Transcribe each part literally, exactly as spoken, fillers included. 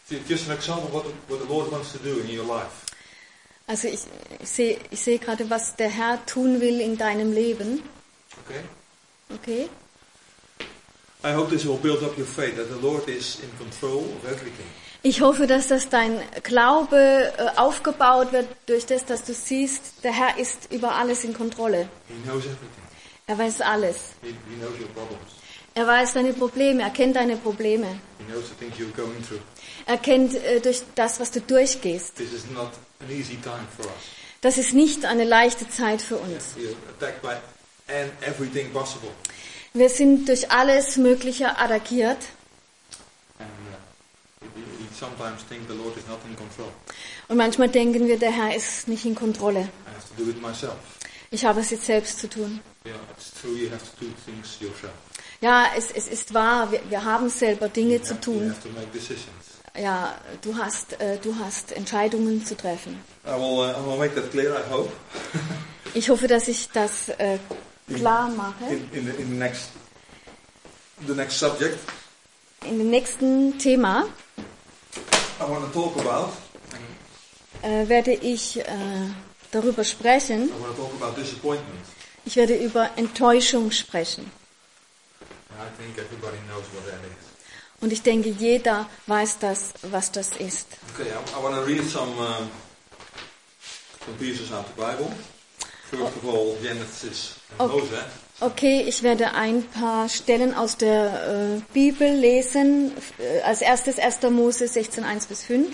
Just an example what the, what the Lord wants to do in your life. Also ich, ich sehe ich sehe gerade, was der Herr tun will in deinem Leben. Okay? Okay? I hope this will build up your faith that the Lord is in control of everything. Ich hoffe, dass das dein Glaube äh, aufgebaut wird durch das, dass du siehst, der Herr ist über alles in Kontrolle. He knows everything. Er weiß alles. He, he knows your problems. Er weiß deine Probleme, er kennt deine Probleme. He knows the things you're going through. Er kennt äh, durch das, was du durchgehst. This is not an easy time for us. Das ist nicht eine leichte Zeit für uns. We are attacked by and everything possible. Wir sind durch alles Mögliche attackiert. And uh, we, we sometimes think the Lord is not in control. Und manchmal denken wir, der Herr ist nicht in Kontrolle. I have to do it myself. Ich habe es jetzt selbst zu tun. Yeah, it's true. You have to do things yourself. Ja, es, es ist wahr, wir, wir haben selber Dinge You zu have, you tun. have to make decisions. Ja, du hast, äh, du hast Entscheidungen zu treffen. I will, uh, I will make that clear. I hope. Ich hoffe, dass ich das äh, klar mache. In, in, the, in the next, the next subject, In dem nächsten Thema I want to talk about. äh, werde ich äh, darüber sprechen. I want to talk about disappointment. Ich werde über Enttäuschung sprechen. I think everybody knows what that is. Und ich denke, jeder weiß das, was das ist. Okay, I, I want to read some um, some pieces out of the Bible. First of all, Genesis and Okay. Moses. Okay, ich werde ein paar Stellen aus der äh, Bibel lesen. Äh, als erstes erster Mose sechzehn, eins bis fünf.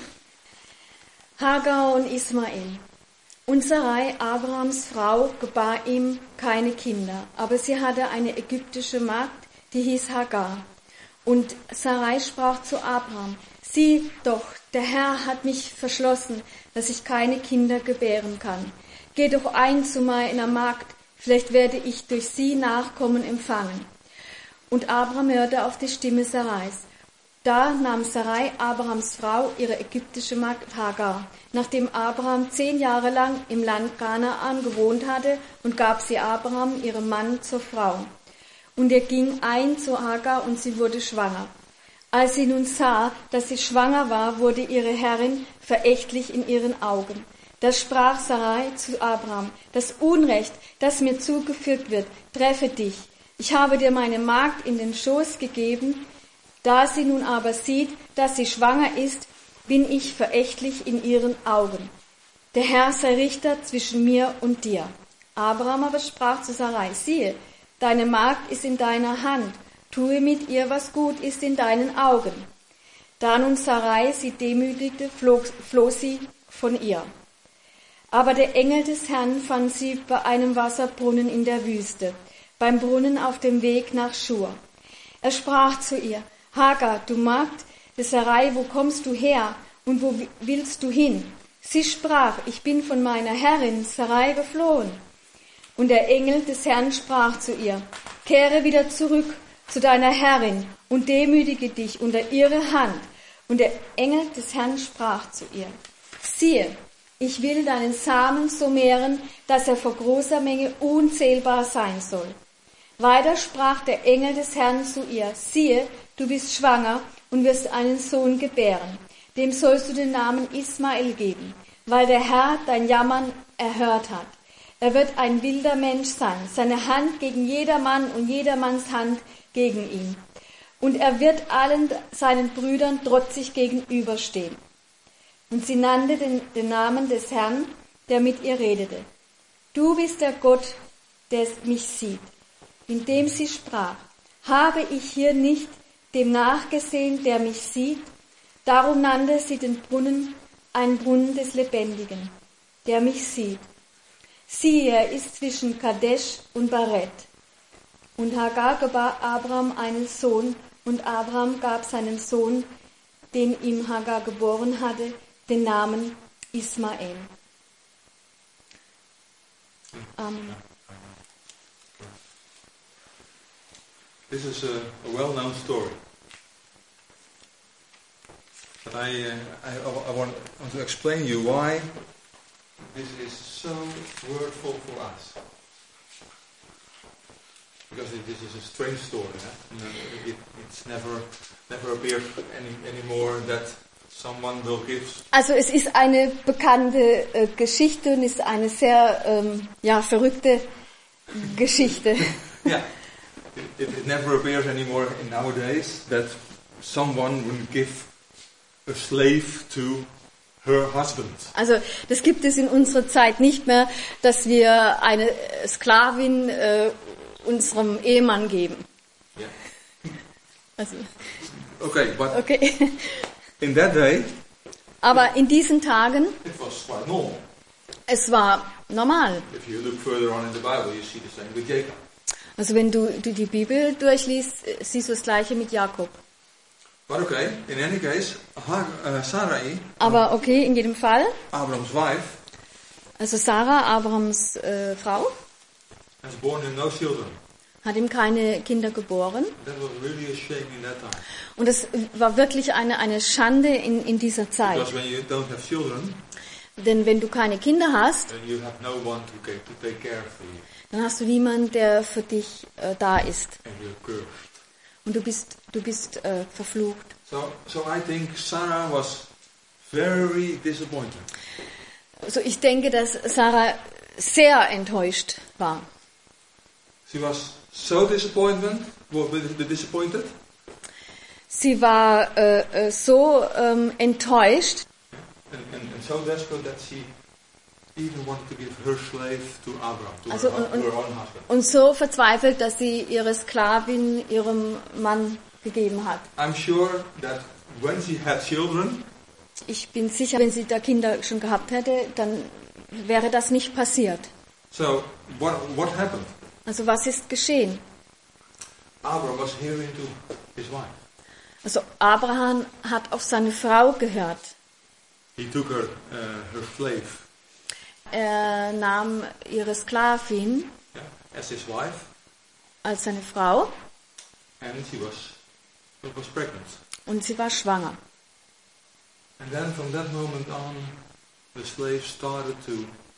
Hagar und Ismael. Und Sarai, Abrahams Frau, gebar ihm keine Kinder, aber sie hatte eine ägyptische Magd, die hieß Hagar. Und Sarai sprach zu Abraham, sieh doch, der Herr hat mich verschlossen, dass ich keine Kinder gebären kann. Geh doch ein zu meiner Magd, vielleicht werde ich durch sie Nachkommen empfangen. Und Abraham hörte auf die Stimme Sarais. Da nahm Sarai, Abrahams Frau, ihre ägyptische Magd Hagar, nachdem Abraham zehn Jahre lang im Land Kanaan gewohnt hatte, und gab sie Abraham, ihrem Mann, zur Frau. Und er ging ein zu Hagar, und sie wurde schwanger. Als sie nun sah, dass sie schwanger war, wurde ihre Herrin verächtlich in ihren Augen. Da sprach Sarai zu Abraham, das Unrecht, das mir zugefügt wird, treffe dich. Ich habe dir meine Magd in den Schoß gegeben, da sie nun aber sieht, dass sie schwanger ist, bin ich verächtlich in ihren Augen. Der Herr sei Richter zwischen mir und dir. Abraham aber sprach zu Sarai, siehe, deine Magd ist in deiner Hand, tue mit ihr, was gut ist in deinen Augen. Da nun Sarai sie demütigte, floh, floh sie von ihr. Aber der Engel des Herrn fand sie bei einem Wasserbrunnen in der Wüste, beim Brunnen auf dem Weg nach Schur. Er sprach zu ihr, Hagar, du Magd des Sarai, wo kommst du her und wo willst du hin? Sie sprach, ich bin von meiner Herrin Sarai geflohen. Und der Engel des Herrn sprach zu ihr, kehre wieder zurück zu deiner Herrin und demütige dich unter ihre Hand. Und der Engel des Herrn sprach zu ihr, siehe, ich will deinen Samen so mehren, dass er vor großer Menge unzählbar sein soll. Weiter sprach der Engel des Herrn zu ihr, siehe, du bist schwanger und wirst einen Sohn gebären. Dem sollst du den Namen Ismael geben, weil der Herr dein Jammern erhört hat. Er wird ein wilder Mensch sein, seine Hand gegen jedermann und jedermanns Hand gegen ihn. Und er wird allen seinen Brüdern trotzig gegenüberstehen. Und sie nannte den, den Namen des Herrn, der mit ihr redete. Du bist der Gott, der mich sieht. Indem sie sprach, habe ich hier nicht dem nachgesehen, der mich sieht? Darum nannte sie den Brunnen einen Brunnen des Lebendigen, der mich sieht. Siehe, er ist zwischen Kadesh und Baret. Und Hagar gebar Abraham einen Sohn, und Abraham gab seinem Sohn, den ihm Hagar geboren hatte, den Namen Ismael. Amen. This is a, a well-known story. But I, uh, I, I want, want to explain you why this is so wordful for us. Because it, this is a strange story. Eh? It, it's never, never appeared any anymore that someone will give. Also es ist eine bekannte äh, Geschichte und ist eine sehr ähm, ja, verrückte Geschichte. Yeah, it, it never appears anymore in nowadays that someone will give a slave to her husband. Also das gibt es in unserer Zeit nicht mehr, dass wir eine Sklavin äh, unserem Ehemann geben. Yeah. Also, Okay, but okay. in that day, Aber in diesen Tagen, it was quite normal. es war normal. If you look further on in the Bible, you see the same with Jacob. Also wenn du, du die Bibel durchliest, äh, siehst du das Gleiche mit Jakob. But okay, in any case, Hag, uh, Sarai, Aber okay, in jedem Fall, Abraham's wife, also Sarah, Abrahams äh, Frau, has borne him no children. hat ihm keine Kinder geboren. That was really a shame in that time. Und es war wirklich eine, eine Schande in, in dieser Zeit. Because when you don't have children, Denn wenn du keine Kinder hast, then you have no one to, take- to take care for you. dann hast du niemanden, der für dich äh, da ist. And you're cursed. Und du bist, du bist äh, verflucht. So, so I think Sarah was very disappointed. Also ich denke, dass Sarah sehr enttäuscht war. She was so disappointed, well, disappointed Sie war äh, äh, so ähm, enttäuscht and, and, and so desperate that she even wanted to give her slave to Abraham, to, Also, her, und- to her own husband. und so verzweifelt, dass sie ihre Sklavin ihrem Mann gegeben hat. I'm sure that when she had children, Ich bin sicher, wenn sie da Kinder schon gehabt hätte, dann wäre das nicht passiert. so what, what happened? Also was ist geschehen? Abraham was hearing to his wife. Also Abraham hat auf seine Frau gehört. He took her, uh, her slave, Er nahm ihre Sklavin yeah, as his wife, als seine Frau and she was, was pregnant. und sie war schwanger. And then from that moment on, the slave started to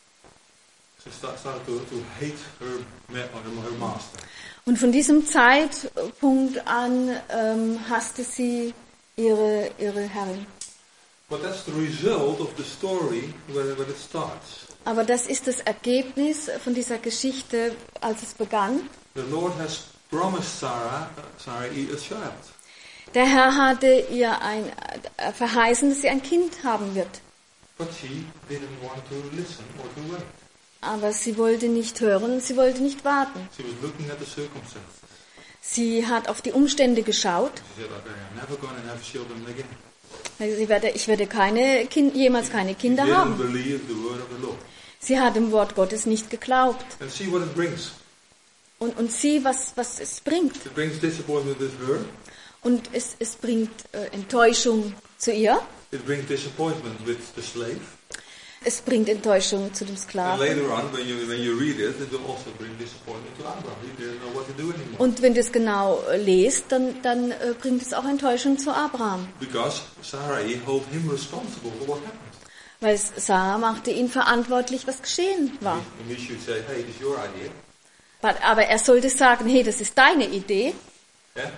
she sta- started to, to hate her, ma- or her master. Und von diesem Zeitpunkt an ähm, hasste sie ihre, ihre Herrin. But that's the result of the story where, where it starts. Aber das ist das Ergebnis von dieser Geschichte, als es begann. The Lord has promised Sarah, uh, Sarai a child. Der Herr hatte ihr ein, äh, verheißen, dass sie ein Kind haben wird. But she didn't want to listen or to wait. Aber sie wollte nicht hören, sie wollte nicht warten. She was looking at the circumstances. Sie hat auf die Umstände geschaut. She said, okay, I'm never going to have children again. Sie werde, ich werde keine kind, jemals keine She Kinder didn't haben. believe the word of the Lord. Sie hat dem Wort Gottes nicht geglaubt. And see what it brings. Und, und sie, was, was es bringt. It brings disappointment with her. Und es, es bringt äh, Enttäuschung zu ihr. It brings disappointment with the slave. Es bringt Enttäuschung zu dem And Sklaven. later on, when you when you read it, it will also bring disappointment to Abraham. He didn't know what to do anymore. Und wenn du es genau äh, liest, dann, dann äh, bringt es auch Enttäuschung zu Abraham. Because Sarai held him responsible for what happened. Weil Sarah machte ihn verantwortlich, was geschehen war. And we should say, hey, this is your idea. But- Aber er sollte sagen, hey, das ist deine Idee. Yeah?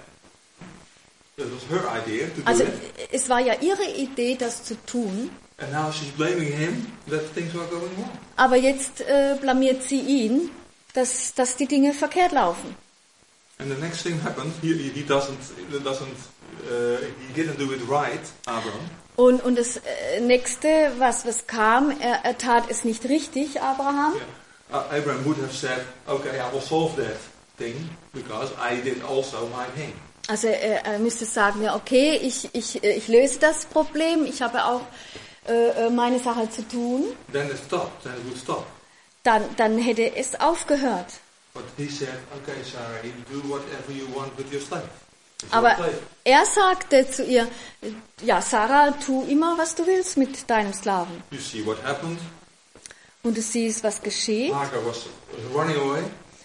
That was her idea to Also do it. es war ja ihre Idee, das zu tun. And now she's blaming him that things are going wrong. Aber jetzt äh, blamiert sie ihn, dass, dass die Dinge verkehrt laufen. And the next thing happened. He, he doesn't, he doesn't, uh, he didn't do it right, Abraham. Und, und das äh, nächste, was, was kam, er, er tat es nicht richtig, Abraham. Yeah. Uh, Abraham would have said, okay, I will solve that thing because I did also my thing. Also er, er müsste sagen, ja okay, ich, ich, äh, ich löse das Problem, ich habe auch äh, äh, meine Sache zu tun. Then it stopped, then it would stop. Dann, dann hätte es aufgehört. But he said, okay, Sarah, you do whatever you want with your slave. It's your Aber slave. er sagte zu ihr, ja Sarah, tu immer, was du willst mit deinem Sklaven. You see what happened? Und du siehst, was geschieht. Hagar was, was running away,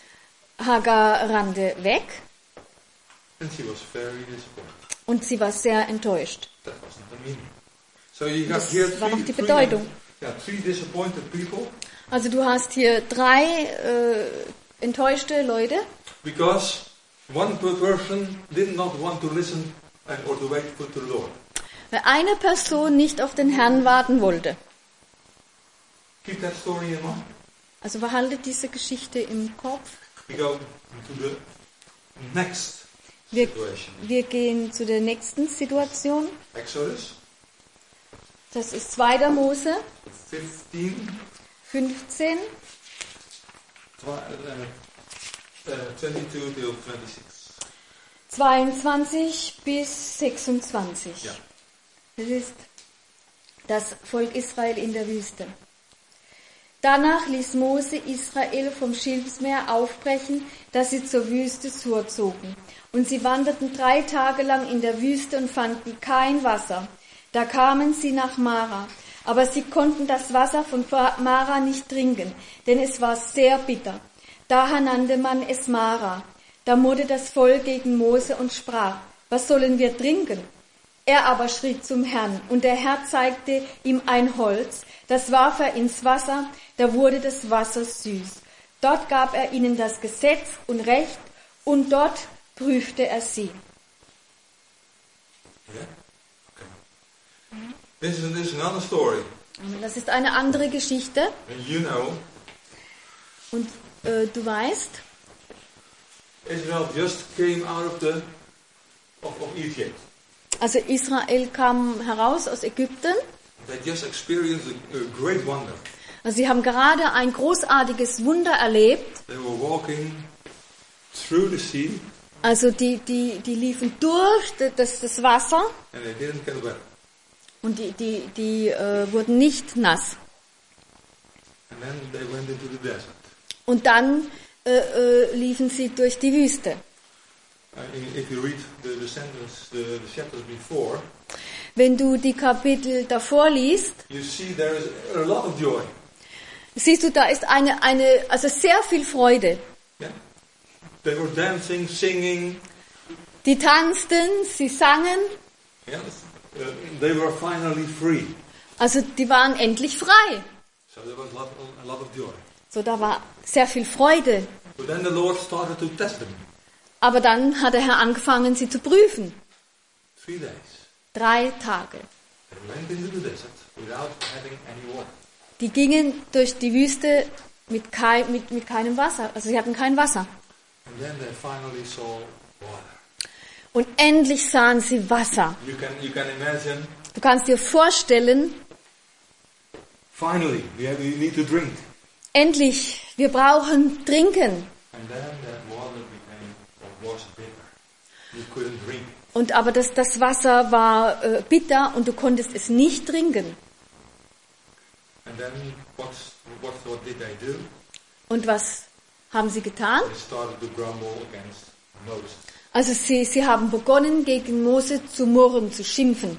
Hagar rannte weg and she was very disappointed. und sie war sehr enttäuscht. That wasn't the meaning. So you got Das here war three, noch die three, Bedeutung. yeah, three disappointed people Also du hast hier drei äh, enttäuschte Leute, because one per- person did not want to listen and or to wait for the Lord. Weil eine Person nicht auf den Herrn warten wollte. Keep that story in mind. Also behaltet diese Geschichte im Kopf. We go to the next Wir, situation. wir gehen zu der nächsten Situation. Exodus Das ist zweiter Mose fifteen, fünfzehn, tw- uh, uh, twenty-two till twenty-six. zweiundzwanzig bis sechsundzwanzig. Ja. Das ist das Volk Israel in der Wüste. Danach ließ Mose Israel vom Schilfsmeer aufbrechen, dass sie zur Wüste Sur zogen. Und sie wanderten drei Tage lang in der Wüste und fanden kein Wasser. Da kamen sie nach Mara, aber sie konnten das Wasser von Mara nicht trinken, denn es war sehr bitter. Daher nannte man es Mara. Da murrte das Volk gegen Mose und sprach: Was sollen wir trinken? Er aber schrie zum Herrn, und der Herr zeigte ihm ein Holz, das warf er ins Wasser, da wurde das Wasser süß. Dort gab er ihnen das Gesetz und Recht, und dort prüfte er sie. Yeah? Okay. This is, this is another story. Das ist eine andere Geschichte, And you know, und äh, du weißt, Israel just came out of the of, of Egypt. also Israel kam heraus aus Ägypten, They just experienced a, a great wonder. also sie haben gerade ein großartiges Wunder erlebt, They were walking through the sea also die, die, die liefen durch das, das Wasser and they didn't get wet. und die, die, die äh, wurden nicht nass. And then they went into the desert. Und dann äh, äh, liefen sie durch die Wüste. Uh, if you read the, the sentence, the, the chapters before, Wenn du die Kapitel davor liest, you see there is a lot of joy. siehst du, da ist eine, eine, also sehr viel Freude. Yeah? They were dancing, singing. Die tanzten, sie sangen, Yes? Uh, they were finally free. also die waren endlich frei. So there was a lot, a lot of joy. So, da war sehr viel Freude. But then the Lord started to test them. Aber dann hat der Herr angefangen, sie zu prüfen. Three days. Drei Tage. They went into the desert without having any water. Die gingen durch die Wüste mit, kein, mit, mit keinem Wasser. Also sie hatten kein Wasser. And then they finally saw water. Und endlich sahen sie Wasser. You can, you can imagine, Du kannst dir vorstellen, finally, we, have, we need to drink. endlich, wir brauchen Trinken. And then that water became, or was bitter. You couldn't drink. Und aber das, das Wasser war äh, bitter und du konntest es nicht trinken. And then what, what, what did they do? Und was haben sie getan? They started to grumble against Moses. Also sie, sie haben begonnen, gegen Mose zu murren, zu schimpfen.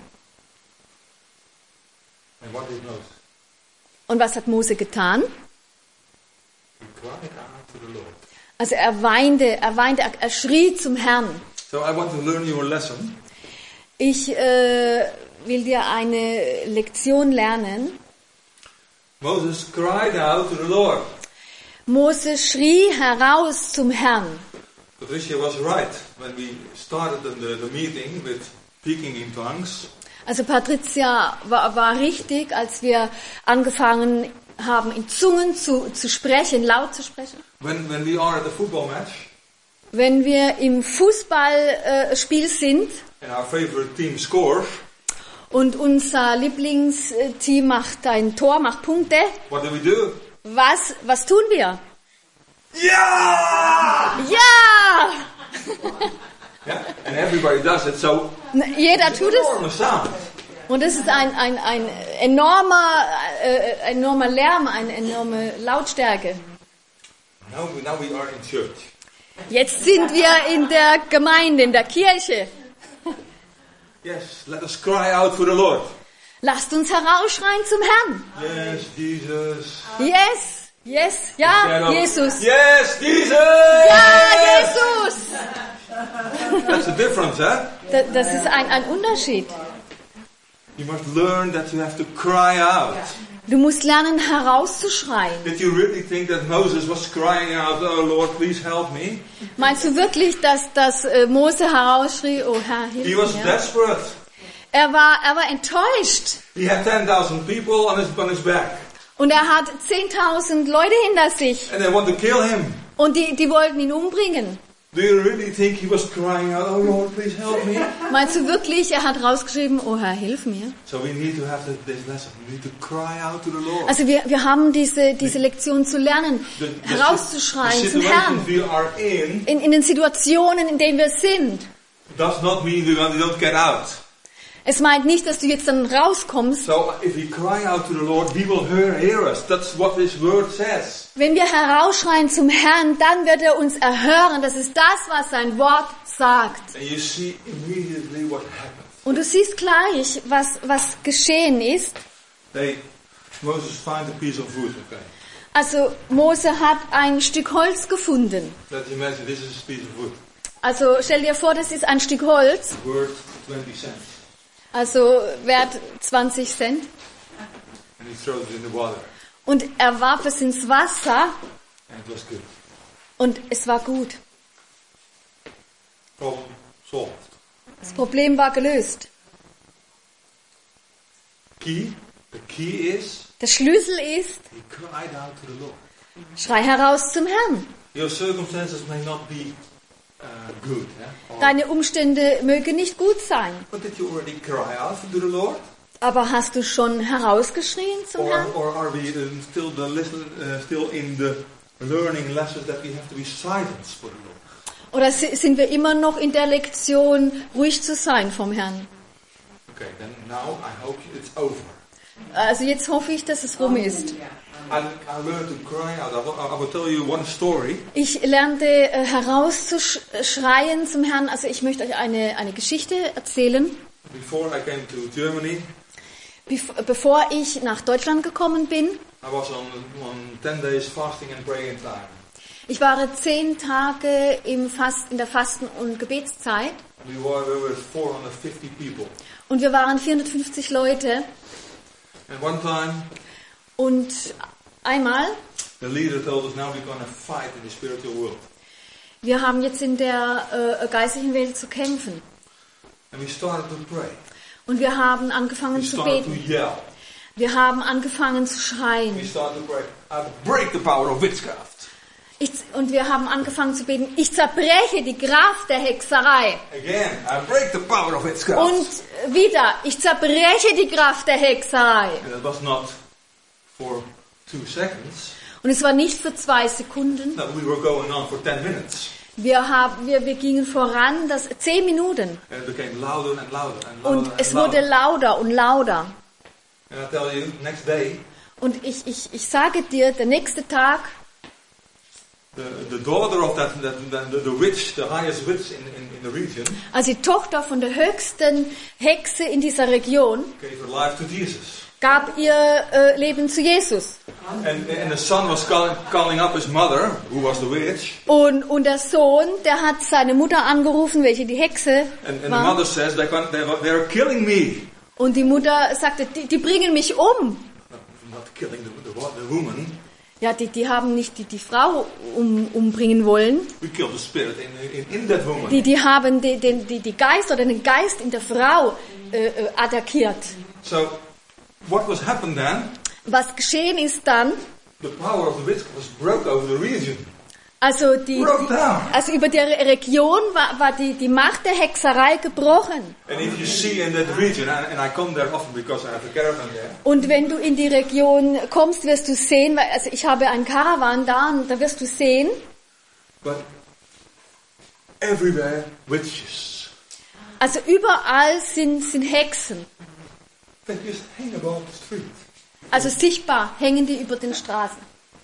And what did Moses? Und was hat Mose getan? He cried out to the Lord. Also er weinte, er weinte, er, er schrie zum Herrn. So I want to learn you a lesson. Ich äh, will dir eine Lektion lernen. Moses cried out to the Lord. Mose schrie heraus zum Herrn. Patricia was right when we started the, the meeting with speaking in tongues. Also Patricia war, war richtig, als wir angefangen haben, in Zungen zu, zu sprechen, laut zu sprechen. When, when we are at a football match Wenn wir im Fußballspiel äh, sind and our favorite team scores, und unser Lieblingsteam macht ein Tor, macht Punkte, what do we do? was, was tun wir? Yeah! Ja! Yeah, and everybody does it. So Jeder it's tut an es. enormous sound. Und es ist ein, ein, ein enormer, äh, enormer Lärm, eine enorme Lautstärke. Now, we- now we are in church. Jetzt sind wir in der Gemeinde, in der Kirche. Yes, let us cry out for the Lord. Lasst uns herausschreien zum Herrn. Yes, Jesus. Yes, yes, ja, Instead of, Jesus. Yes, Jesus. Ja, Jesus. That's the difference, eh? Da- Das ist ein, ein Unterschied. You must learn that you have to cry out. Du musst lernen, herauszuschreien. Did you really think that Moses was crying out, "Oh Lord, please help me"? Meinst du wirklich, dass, dass äh, Mose herausschrie, oh Herr, He hilf was mir? desperate. Er war, er war enttäuscht. He had ten thousand people on his, on his back. Und er hat zehntausend Leute hinter sich. And they want to kill him. Und die, die wollten ihn umbringen. Do you really think he was crying out, oh Lord, please help me? Meinst du wirklich, er hat rausgeschrieben, oh Herr, hilf mir? So we need to have this lesson. We need to cry out to the Lord. Also wir, wir haben diese, diese Lektion zu lernen, The, the, herauszuschreien the zum Herrn. situation we are in In, in den Situationen, in denen wir sind. does not mean we don't get out. Es meint nicht, dass du jetzt dann rauskommst. So if we cry out to the Lord, He will hear, hear us. That's what His word says. Wenn wir herausschreien zum Herrn, dann wird er uns erhören. Das ist das, was sein Wort sagt. And you see immediately what happened. Und du siehst gleich, was, was geschehen ist. They, Moses finds a piece of wood, okay. Also Mose hat ein Stück Holz gefunden. Let's imagine this is a piece of wood. Also stell dir vor, das ist ein Stück Holz. Worth twenty cents. Also wert zwanzig Cent. And he throws it in the water. Und er warf es ins Wasser And it was good. und es war gut. Problem solved. Das Problem war gelöst. Key, the key is, Der Schlüssel ist, he cried out to the Lord. schrei heraus zum Herrn. Your circumstances may not be uh, good, yeah? Or, Deine Umstände mögen nicht gut sein. but did you already cry out to the Lord? Aber hast du schon herausgeschrien zum Or, Herrn? or are we uh, still the listen, uh, still in the learning lessons that we have to be silent for the Lord? Oder si- sind wir immer noch in der Lektion, ruhig zu sein vom Herrn? Okay, then now I hope it's over. Also jetzt hoffe ich, dass es rum ist. I, I learned to cry out. I will, I will tell you one story. Ich lernte äh, herauszuschreien zum Herrn. Also ich möchte euch eine, eine Geschichte erzählen. Before I came to Germany, Bef- bevor ich nach Deutschland gekommen bin. I was on, on ten days fasting and praying time. Ich war zehn Tage im Fast, in der Fasten- und Gebetszeit. We were, we were four hundred fifty people. Und wir waren vierhundertfünfzig Leute. And one time, Und einmal, the leader told us, now we're going to fight in the spiritual world. wir haben jetzt in der äh, geistlichen Welt zu kämpfen. And we started to pray. Und wir haben angefangen We zu started to beten. yell. Wir haben angefangen zu We schreien. started to pray. I break the power of witchcraft. Ich, und wir haben angefangen zu beten. Ich zerbreche die Kraft der Hexerei. Again, I break the power of witchcraft. Und wieder, ich zerbreche die Kraft der Hexerei. And it was not for two seconds. Und es war nicht für zwei Sekunden. No, we were going on for ten minutes. Wir, haben, wir, wir gingen voran, das zehn Minuten. And it became louder and louder and louder Und and es wurde louder. lauter und lauter. And I tell you, next day, Und ich, ich, ich sage dir, der nächste Tag, the, the daughter of that, that, that the, the witch, the highest witch in, in, in the region, als die Tochter von der höchsten Hexe in dieser Region, gave her life to Jesus. gab ihr äh, Leben zu Jesus. And, and the son was calling, calling up his mother, who was the witch. Und, und der Sohn, der hat seine Mutter angerufen, welche die Hexe And, and the war. mother says, they can, they, they're killing me. Und die Mutter sagte, die, die bringen mich um. Not killing the, the, the woman. Ja, die, die haben nicht die, die Frau um, umbringen wollen. We killed the spirit in, in, in that woman. Die, die haben die, den, die, die Geist oder den Geist in der Frau äh, äh, attackiert. So, what was happened then? Was geschehen ist dann, The power of the witch was broke over the region. also, die, Broke die, down. also über der Region war, war die, die Macht der Hexerei gebrochen. And if you see in that region, and, and I come there often because I have a caravan there, Und wenn du in die Region kommst, wirst du sehen, weil, also ich habe einen Karawan da, und da wirst du sehen, but everywhere witches. also überall sind, sind Hexen. They just hang about the street. Also sichtbar hängen die über den Straßen.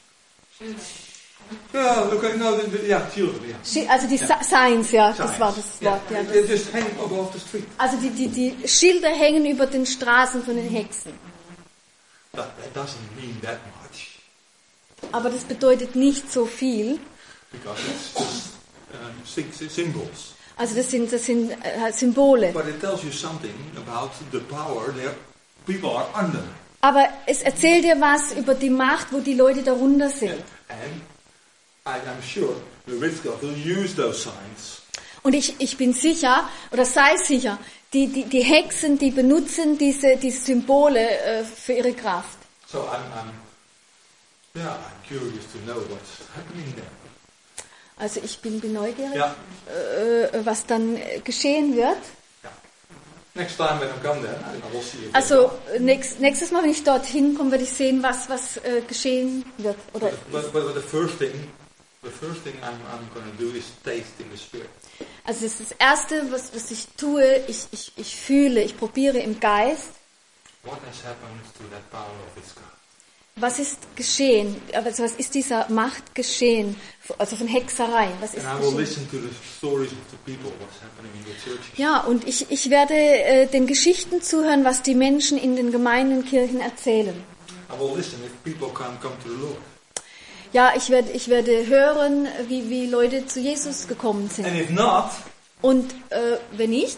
Yeah, okay, no, the, the, yeah, children, yeah. Schi- Also die Sa- Signs, ja, das Signs. war das Yeah, Wort. Ja, they das. just hang above the street. Also die, die, die Schilder hängen über den Straßen von den Hexen. That, that doesn't mean that much, Aber das bedeutet nicht so viel. because it's just um, six symbols. Also das sind, das sind äh, Symbole. But it tells you something about the power that people are under. Aber es erzählt dir was über die Macht, wo die Leute darunter sind. And I am sure the witchcraft will use those signs Und ich, ich bin sicher, oder sei sicher, die, die, die Hexen, die benutzen diese, diese Symbole äh, für ihre Kraft. So I'm, I'm, yeah, I'm curious to know what's happening there. Also ich bin, bin neugierig, Ja. äh, was dann geschehen wird. Yeah. Next time when I come there, I will see it. Also nächst, nächstes Mal, wenn ich dorthin komme, werde ich sehen, was, was äh, geschehen wird. Oder But, but, but the first thing, the first thing I'm, I'm going to do is taste in the spirit. also das ist das Erste, was, was ich tue, ich, ich, ich fühle, ich probiere im Geist, What has happened to that power of Witchcraft? was ist geschehen, also was ist dieser Macht geschehen, also von Hexerei, was ist And I will geschehen. listen to the stories of the people, what's happening in the churches. Ja, und ich, ich werde äh, den Geschichten zuhören, was die Menschen in den Gemeinden und Kirchen erzählen. I will listen if people can't come to the Lord. Ja, ich werde, ich werde hören, wie, wie Leute zu Jesus gekommen sind. And if not, Und äh, wenn nicht,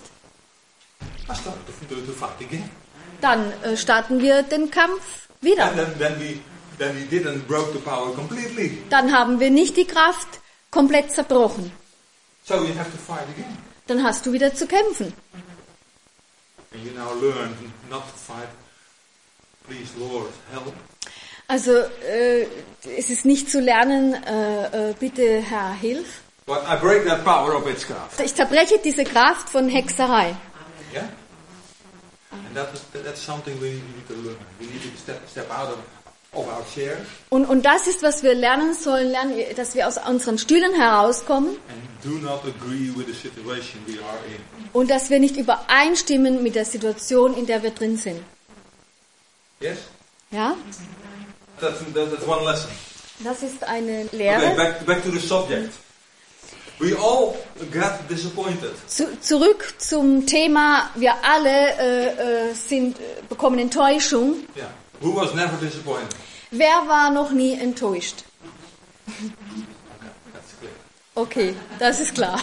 I start to, to, to fight again. dann äh, starten wir den Kampf wieder. And then, then we then we didn't broke the power completely. Dann haben wir nicht die Kraft komplett zerbrochen. So you have to fight again. Dann hast du wieder zu kämpfen. And you now learn not to fight. Please, Lord, help. Also äh, es ist nicht zu lernen, äh, äh, bitte Herr, hilf. But I break that power of witchcraft. Ich zerbreche diese Kraft von Hexerei. Yeah? And that is, that's something we need to learn. We need to step, step out of, of our chairs Und, und das ist, was wir lernen sollen, lernen, dass wir aus unseren Stühlen herauskommen and do not agree with the situation we are in. und dass wir nicht übereinstimmen mit der Situation, in der wir drin sind. Yes? Ja? That's, that's one lesson. Das ist eine Okay, Lehre. back, back to the subject. We all get disappointed. Zu, zurück zum Thema, wir alle äh, äh, sind, äh, bekommen Enttäuschung. Yeah. Who was never disappointed? Wer war noch nie enttäuscht? Okay, that's clear. Okay, das ist klar.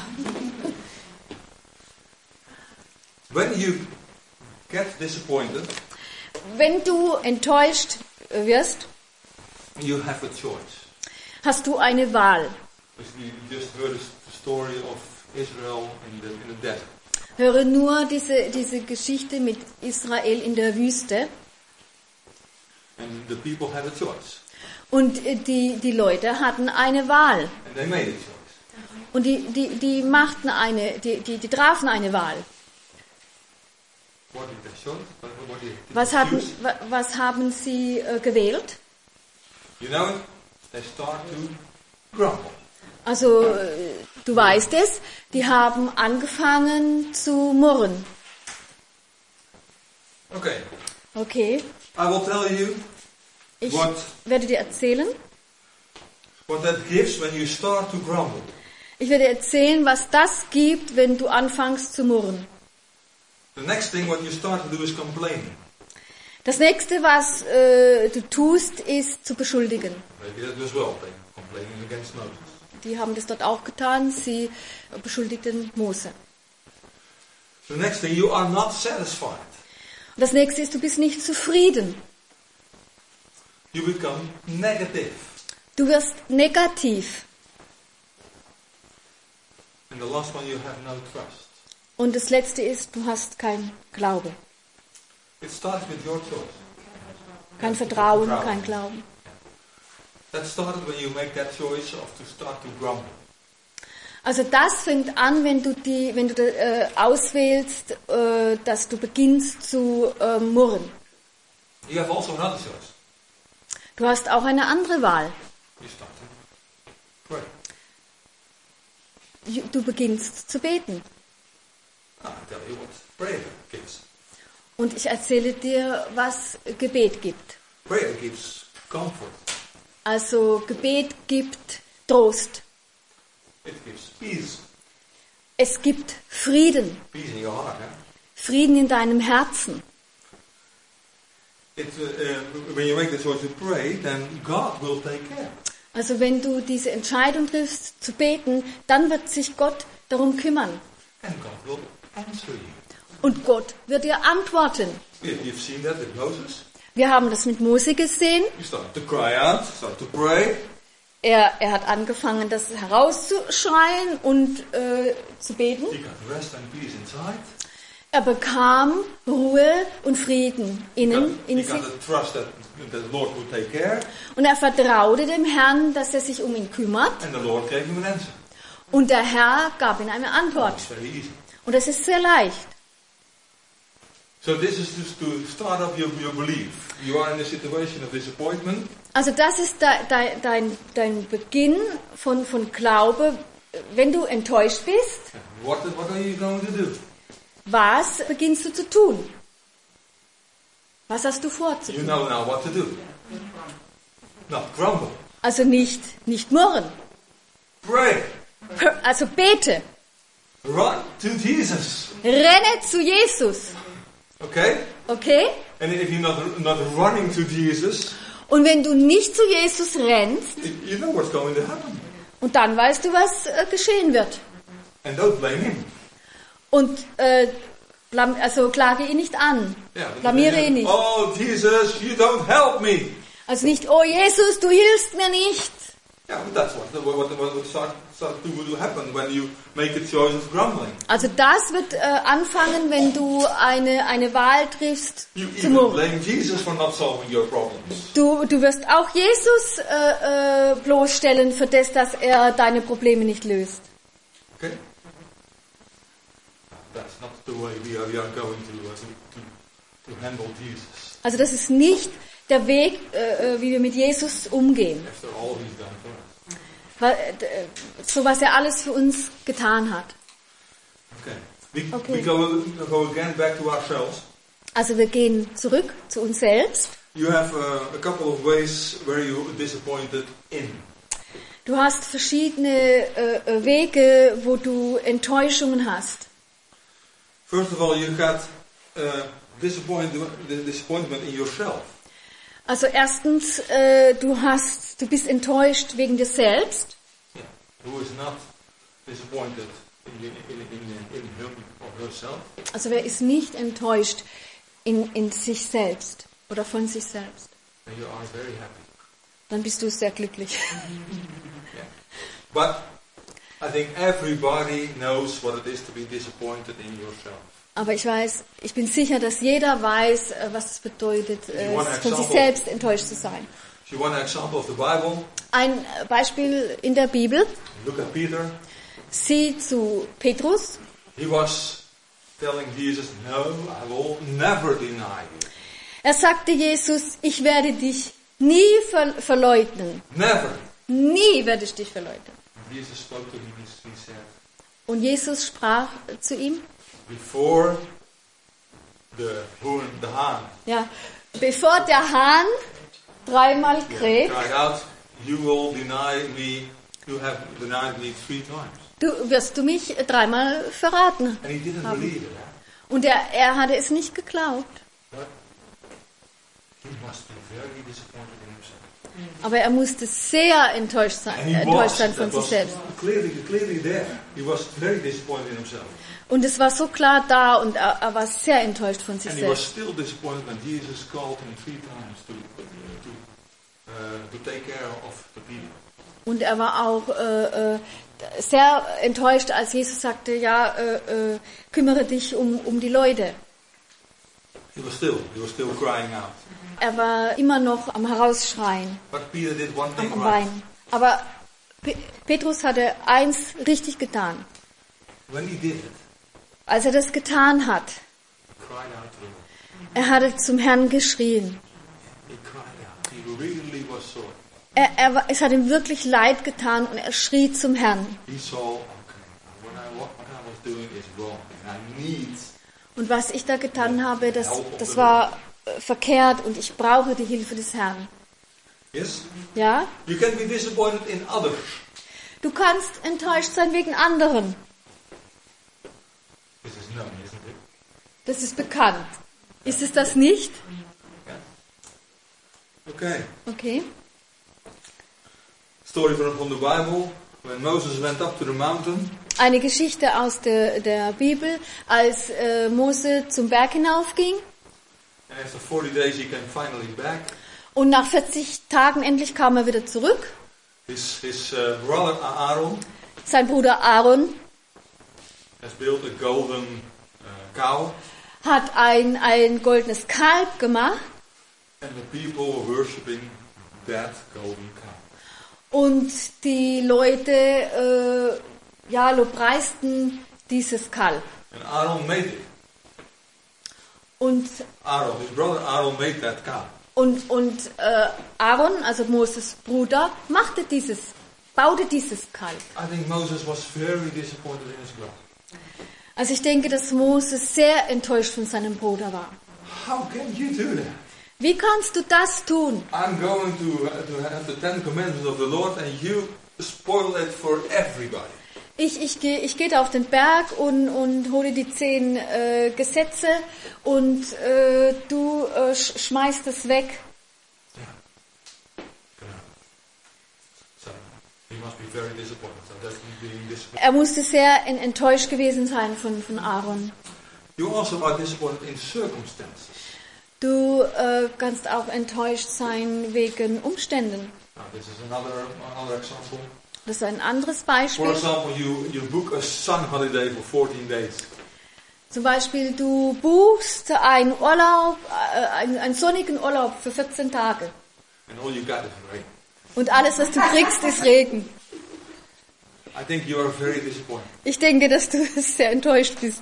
When you get disappointed, Wenn du enttäuscht wirst, you have a choice. hast du eine Wahl. You just heard the story of Israel in the, in the desert. Höre nur diese, diese Geschichte mit Israel in der Wüste. And the people had a choice. Und äh, die, die Leute hatten eine Wahl. And they made a choice. Und die, die, die machten eine, die, die, die trafen eine Wahl. What did they choose? What, what did, did Was they haben, choose? wa- was haben sie äh, gewählt? You know it? They start to grumble. Also, äh, du weißt es, die haben angefangen zu murren. Okay. Okay, I will tell you ich what, werde dir erzählen. what that gives when you start to grumble. Ich werde erzählen, was das gibt, wenn du anfängst zu murren. The next thing what you start to do is complaining. Das nächste, was äh, du tust, ist zu beschuldigen. Maybe that as well. They complaining against Moses. Die haben das dort auch getan. Sie beschuldigten Mose. The next thing, you are not satisfied. Und das nächste ist, du bist nicht zufrieden. You become negative. Du wirst negativ. And the last one, you have no trust. Und das letzte ist, du hast kein Glaube. It starts with your choice. Kein Vertrauen, kein Glauben. That started when you make that choice of to start to grumble. Also das fängt an, wenn du die, wenn du äh, auswählst, äh, dass du beginnst zu äh, murren. You have also another choice. Du hast auch eine andere Wahl. You start to pray. Du beginnst zu beten. Ah, I tell you what prayer gives. Und ich erzähle dir, was Gebet gibt. Prayer gives comfort. Also Gebet gibt Trost. It gives peace. Es gibt Frieden. Peace in your heart. Eh? Frieden in deinem Herzen. It, uh, uh, when you make the choice to pray, then God will take care. Also wenn du diese Entscheidung triffst, zu beten, dann wird sich Gott darum kümmern. And God will answer you. Und Gott wird dir antworten. You- You've seen that with Moses. Wir haben das mit Mose gesehen. You start to cry out, start to pray. Er, er hat angefangen, das herauszuschreien und äh, zu beten. He got rest and peace inside. Er bekam Ruhe und Frieden innen He in got sich. the trust that, that the Lord would take care, Und er vertraute dem Herrn, dass er sich um ihn kümmert. and the Lord gave him an answer. Und der Herr gab ihm eine Antwort. It's very easy. Und das ist sehr leicht. So this is just to start up your, your belief. You are in a situation of disappointment. Also das ist de, de, dein, dein Beginn von, von Glaube. Wenn du enttäuscht bist, What, what are you going to do? was beginnst du zu tun? Was hast du You vorzutun? know now what to do. Not grumble. Also nicht, nicht murren. Pray. Also bete. Run to Jesus. Renne zu Jesus. Okay? Okay? And if you're not, not running to Jesus, Und wenn du nicht zu Jesus rennst, you know what's going to happen. und dann weißt du, was äh, geschehen wird. And don't blame him. Und äh, blam, also klage ihn nicht an. Yeah, Blamiere ihn nicht. Oh, Jesus, you don't help me. Also nicht, oh Jesus, du hilfst mir nicht. Yeah, but that's what, what, what, what start, start to, to happen when you make a choice of grumbling. Also das wird äh, anfangen, wenn du eine, eine Wahl triffst You zu even murren. blame Jesus for not solving your problems. Du, du wirst auch Jesus äh, äh, bloßstellen für das, dass er deine Probleme nicht löst. Okay? That's not the way we are, we are going to, uh, to, to handle Jesus. Also das ist nicht der Weg, äh, äh, wie wir mit Jesus umgehen. After all he's done for us. Weil, äh, so was er alles für uns getan hat. Okay. We, Okay. we go, go again back to ourselves. Also wir gehen zurück zu uns selbst. You have uh, a couple of ways where you're disappointed in. Du hast verschiedene äh, äh, Wege, wo du Enttäuschungen hast. First of all, you got uh, disappointment, disappointment in yourself. Also erstens, äh, du hast, du bist enttäuscht wegen dir selbst. Yeah. Who is not disappointed in, in, in, in, in him or herself? Also wer ist nicht enttäuscht in, in sich selbst oder von sich selbst? And you are very happy. Dann bist du sehr glücklich. Yeah. But I think everybody knows what it is to be disappointed in yourself. Aber ich weiß, ich bin sicher, dass jeder weiß, äh, was es bedeutet, äh, You want an von sich example? selbst enttäuscht zu sein. If you want an example of the Bible, Ein äh, Beispiel in der Bibel, look at Peter. sieh zu Petrus. He was telling Jesus, no, I will never deny you. Er sagte Jesus, ich werde dich nie ver verleugnen. Never. Nie werde ich dich verleugnen. And Jesus spoke to him, he said, Und Jesus sprach zu ihm, before the horn, the Hahn, ja, bevor der Hahn dreimal kräht, cried out, you will deny me, you have denied me three times. du wirst du mich dreimal verraten. And he didn't haben. believe it. Huh? Und er, er hatte es nicht geglaubt. But he must be very disappointed in himself. Aber er musste sehr enttäuscht sein, And he enttäuscht was, sein von that sich was selbst. clearly, clearly there. He was very disappointed in himself. Und es war so klar da und er, er war sehr enttäuscht von sich And he was selbst. still disappointed when Jesus called him three times to, to, uh, to take care of the people. Und er war auch äh, äh, sehr enttäuscht, als Jesus sagte, ja, äh, äh, kümmere dich um, um die Leute. He was still, he was still crying out. Er war immer noch am Herausschreien, But Peter did one thing am right. Weinen. Aber Pe Petrus hatte eins richtig getan. When he did it, Als er das getan hat, he cried out to him. er hatte zum Herrn geschrien. He cried out. He really was sorry. Er, er, war- es hat ihm wirklich leid getan und er schrie zum Herrn. He saw, okay, what I, what I was doing is wrong, and I need. Und was ich da getan habe, das, das war äh, verkehrt und ich brauche die Hilfe des Herrn. Yes? Ja? You can be disappointed in others. Du kannst enttäuscht sein wegen anderen. This is known, isn't it? Das ist bekannt. Ist es das nicht? Yeah. Okay. Okay. Story from, from the Bible. When Moses went up to the mountain, Eine Geschichte aus der, der Bibel, als äh, Mose zum Berg hinaufging and after forty days he came finally back. und nach vierzig Tagen endlich kam er wieder zurück. His, his uh, brother Aaron Sein Bruder Aaron has built a golden uh, cow, hat ein, ein goldenes Kalb gemacht and the people were worshipping that golden cow. und die Leute äh, ja, lobpreisten dieses Kalb. And Aaron made it. Und, Aaron, his brother Aaron made that cow. und, und äh, Aaron, also Moses Bruder, machte dieses, baute dieses Kalb. I think Moses was very disappointed in his brother. Also ich denke, dass Moses sehr enttäuscht von seinem Bruder war. How can you do that? Wie kannst du das tun? I'm going to, uh, to have the Ten Commandments of the Lord and you spoil it for everybody. Ich, ich gehe ich geh da auf den Berg und, und hole die zehn äh, Gesetze und äh, du äh, sch schmeißt es weg. Yeah. Genau. So, he must be very disappointed. So that's being disappointed. Er musste sehr en enttäuscht gewesen sein von, von Aaron. You also are disappointed in circumstances. Du äh, kannst auch enttäuscht sein wegen Umständen. Now, this is another another example. Das ist ein anderes For Beispiel. example, you, you book a sun holiday for fourteen days. Zum Beispiel, du buchst einen Urlaub, äh, einen, einen sonnigen Urlaub für vierzehn Tage. And all you got is rain. Und alles, was du kriegst, ist Regen. I think you are very disappointed. Ich denke, dass du sehr enttäuscht bist.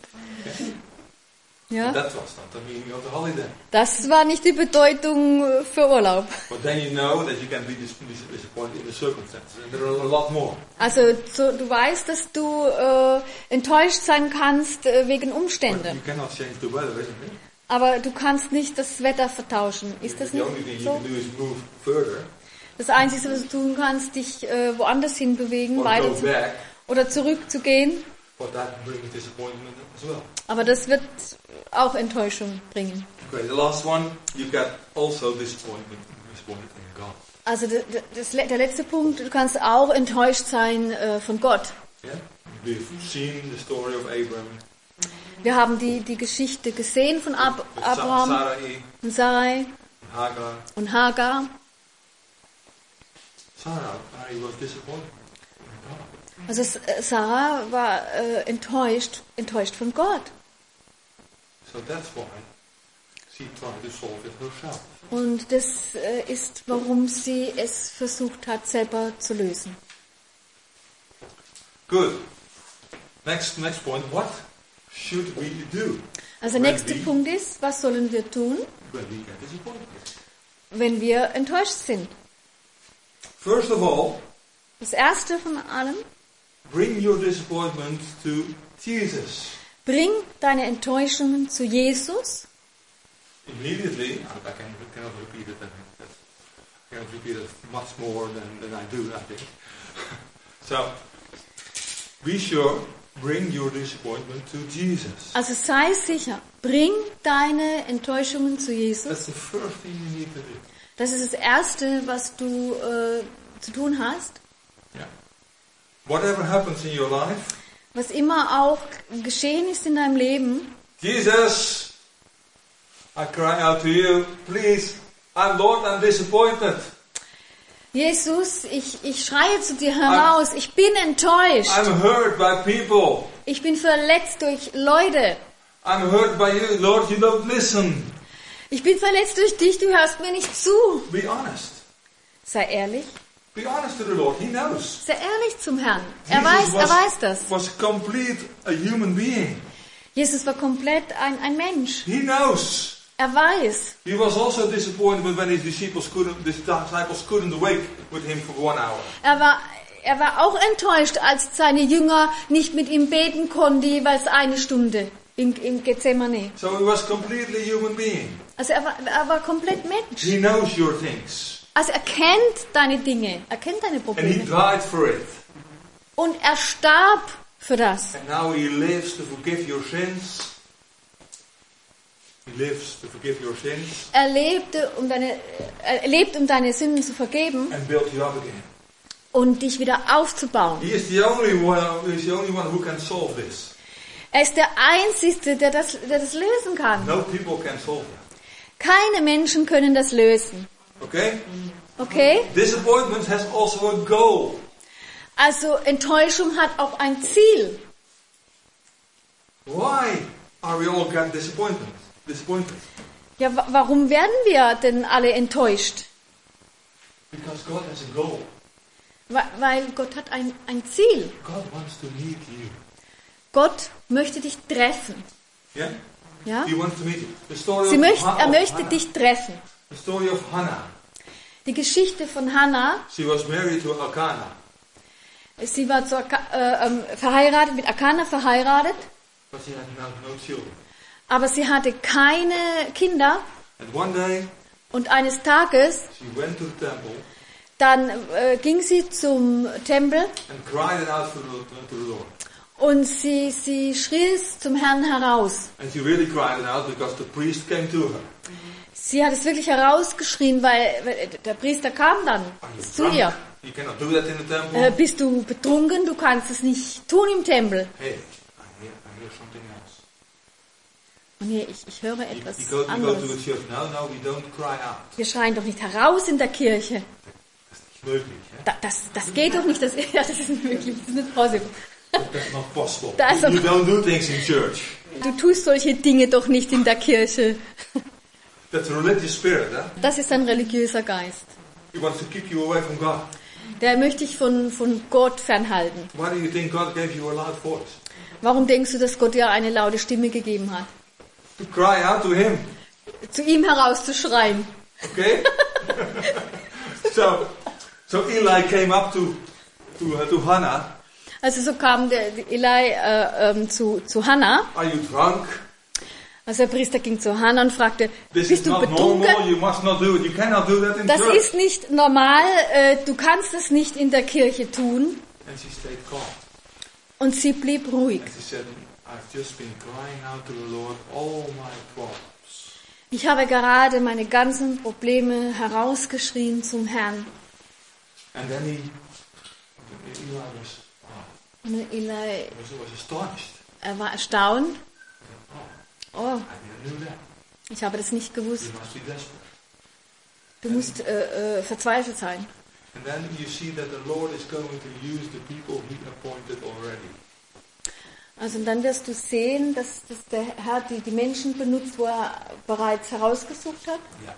Ja? That was not the meaning of the holiday. Das war nicht die Bedeutung für Urlaub. But then you know that you can be dis- dis- disappointed in the circumstances. And there are a lot more. Also so, du weißt, dass du äh, enttäuscht sein kannst äh, wegen But Umständen. you cannot change the weather, isn't it? Aber du kannst nicht das Wetter vertauschen. Ist das The nicht only thing you so? can do is move further Das Einzige, was du tun kannst, dich äh, woanders hin bewegen, or weiter go zu, back. oder zurückzugehen. But that brings disappointment as well. Aber das wird auch Enttäuschung bringen. Okay, the last one, you got also disappointment, disappointed in God. Also de- de- das, le- der letzte Punkt, du kannst auch enttäuscht sein äh, von Gott. Yeah? We've seen the story of Abraham, Wir haben die, die Geschichte gesehen von Ab with Sa- Abraham Sarai, und Sarai Hagar. und Hagar. Sarah, Sarai was disappointed in God. Also S- äh, Sarah war äh, enttäuscht, enttäuscht von Gott. So that's why she tried to solve it herself. Und das äh, ist, warum sie es versucht hat, selber zu lösen. Good. Next, next point. What should we do Also der When nächste we- Punkt ist, was sollen wir tun, when we get disappointed? wenn wir enttäuscht sind? First of all, Das erste von allem, bring your disappointment to Jesus. bring deine Enttäuschungen zu Jesus. Immediately, I can, cannot repeat it. I cannot repeat it much more than, than I do, I think. So, be sure, bring your disappointment to Jesus. Also sei sicher, bring deine Enttäuschungen zu Jesus. That's the first thing you need to do. Das ist das Erste, was du äh, zu tun hast. Yeah. Whatever happens in your life, Was immer auch geschehen ist in deinem Leben, Jesus, I cry out to you, please, I'm Lord, I'm disappointed. Jesus, ich, ich schreie zu dir heraus, ich bin enttäuscht. I'm hurt by people. Ich bin verletzt durch Leute. I'm hurt by you, Lord, you don't listen. Ich bin verletzt durch dich, du hörst mir nicht zu. Be honest. Sei ehrlich. Be honest to the Lord, He knows. Sei ehrlich zum Herrn. Er Jesus weiß, er was, weiß das. was complete a human being. Jesus war komplett ein, ein Mensch. He knows. Er weiß. He was also disappointed when his disciples couldn't, his disciples couldn't wait with him for one hour. Er war, er war auch enttäuscht, als seine Jünger nicht mit ihm beten konnten, jeweils eine Stunde in, in Gethsemane. So he was completely a human being. Also er war, er war komplett Mensch. He knows your things. Also er kennt deine Dinge, er kennt deine And he Probleme. died for it. Und er starb für das. And now he lives to forgive your sins. He lives to forgive your sins Er lebte, um deine, er lebt, um deine Sünden zu vergeben and build you up again. und dich wieder aufzubauen. He is the only one, he is the only one who can solve this. Er ist der Einzige, der das, der das lösen kann. No people can solve it. Keine Menschen können das lösen. Okay? Okay? Disappointment has also a goal. Also Enttäuschung hat auch ein Ziel. Why are we all get disappointment? Disappointed? Ja, wa- warum werden wir denn alle enttäuscht? Because God has a goal. Wa- Weil Gott hat ein, ein Ziel. God wants to meet you. Gott möchte dich treffen. Yeah? Ja? He wants to meet you. The story Sie of möcht, Ha- er of möchte Hannah. dich treffen. The story of Hannah. Die Geschichte von Hannah, She was married to Elkanah, sie war zu, Aka- äh, ähm, verheiratet, mit Akana verheiratet, but she had no, no children. aber sie hatte keine Kinder. And one day, Und eines Tages, she went to the temple dann äh, ging sie zum Tempel and cried it out to the, to the Lord. und sie, sie schrie es zum Herrn heraus. And she really cried it out because the priest came to her. Sie hat es wirklich herausgeschrien, weil, weil der Priester kam dann Are you zu drunk? ihr. You cannot do that in the temple. Äh, bist du betrunken? Du kannst es nicht tun im Tempel. Hey, I hear, I hear something else. Und nee, ich, ich höre You, etwas you, go, you go to a anderes. church. No, no, we don't cry out. Wir schreien doch nicht heraus in der Kirche. Das ist nicht möglich. Ja? Da, das, das geht doch nicht. Das, ja, das ist nicht möglich. Das ist nicht possible. That's not possible. That's You not- don't do things in church. Du tust solche Dinge doch nicht in der Kirche. That's a religious spirit. Huh? Das ist ein religiöser Geist. He wants to keep you away from God. Der möchte dich von, von Gott fernhalten. Why do you think God gave you a loud voice? Warum denkst du, dass Gott dir eine laute Stimme gegeben hat? To cry out to Him. Zu ihm herauszuschreien. Okay? so, so Eli came up to to, uh, to Hannah. Also so kam der der Eli äh, ähm, zu, zu Hannah. Are you drunk? Also der Priester ging zu Hannah und fragte, This is bist du not betrunken? normal. You must not do it. You cannot do that in Das church. ist nicht normal, äh, du kannst es nicht in der Kirche tun. And she stayed calm. Und sie blieb ruhig. And she said, I've just been crying out to the Lord all my problems. Ich habe gerade meine ganzen Probleme herausgeschrien zum Herrn. And then he, Eli was, oh, Und Eli, was, was astonished. er war erstaunt. Oh, Oh, I didn't know that. ich habe das nicht gewusst. You must be desperate. Du musst äh, äh, verzweifelt sein. And then you see that the Lord is going to use the people He appointed already. Also und dann wirst du sehen, dass, dass der Herr die, die Menschen benutzt, wo er bereits herausgesucht hat. Yeah.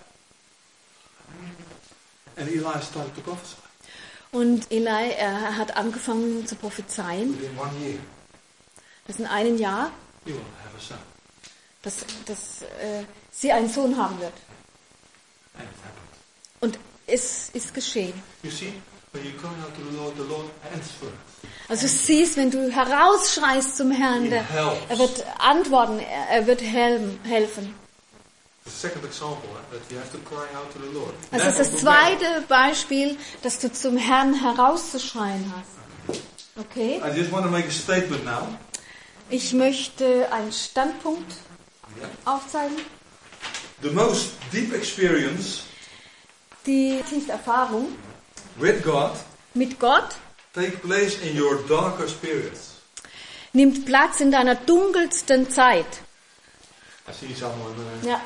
And Eli started to prophesy. Und Eli, er hat angefangen zu prophezeien, Within one year, dass in einem Jahr, you will have a son. dass, dass äh, sie einen Sohn haben wird. And it happened. Und es ist geschehen. You see, when you cry out to the Lord, the Lord answers. Also du siehst, wenn du herausschreist zum Herrn, der, er wird antworten, er, er wird helfen. helfen. The second example, eh, that you have to cry out to the Lord. Also das Never ist das forget. zweite Beispiel, dass du zum Herrn herauszuschreien hast. Okay? I just want to make a statement now. Ich möchte einen Standpunkt Yeah. aufzeigen. The most deep experience Die tiefste Erfahrung with God mit Gott take place in your darkest periods. nimmt Platz in deiner dunkelsten Zeit. I see someone, uh, Ja.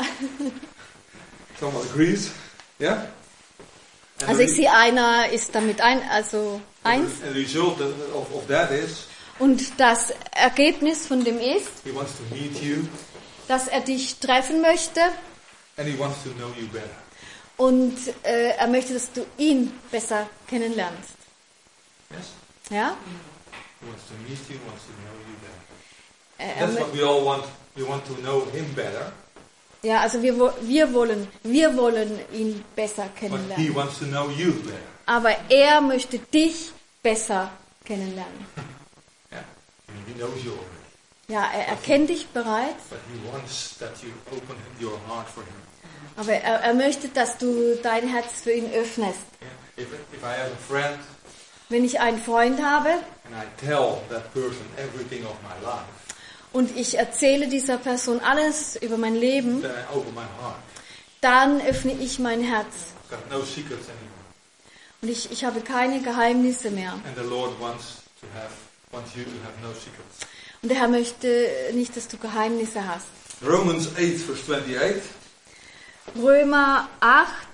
someone agrees. Yeah? And Also the ich re- sehe, einer ist damit ein, also eins. and the result of, of that is Und das Ergebnis von dem ist, He wants to meet you dass er dich treffen möchte and He wants to know you better. und äh, er möchte, dass du ihn besser kennenlernst. Yes? Ja? He wants to meet you, wants to know you better. Er, er, That's mö- what we all want. We want to know Him better, ja, also wir, wo- wir wollen, wir wollen ihn besser but He kennenlernen. wants to know you better. Aber er möchte dich besser kennenlernen. Yeah? And He knows you already. Ja, er, er kennt dich bereits, But He wants that you open your heart for Him. aber er, er möchte, dass du dein Herz für ihn öffnest. Yeah? If, if I have a friend Wenn ich einen Freund habe and I tell that person everything of my life, und ich erzähle dieser Person alles über mein Leben, then I open my heart. dann öffne ich mein Herz. I've got no secrets anymore. Und ich, ich habe keine Geheimnisse mehr. And the Lord wants to have wants you to have no secrets. Und der Herr möchte nicht, dass du Geheimnisse hast. Romans eight verse twenty-eight. Römer acht,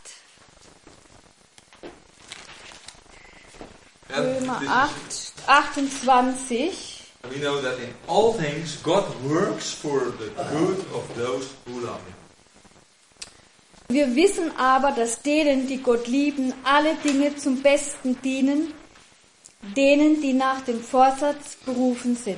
And Römer this is- acht, achtundzwanzig. And we know that in all things God works for the good of those who love Him. Wir wissen aber, dass denen, die Gott lieben, alle Dinge zum Besten dienen, denen, die nach dem Vorsatz berufen sind.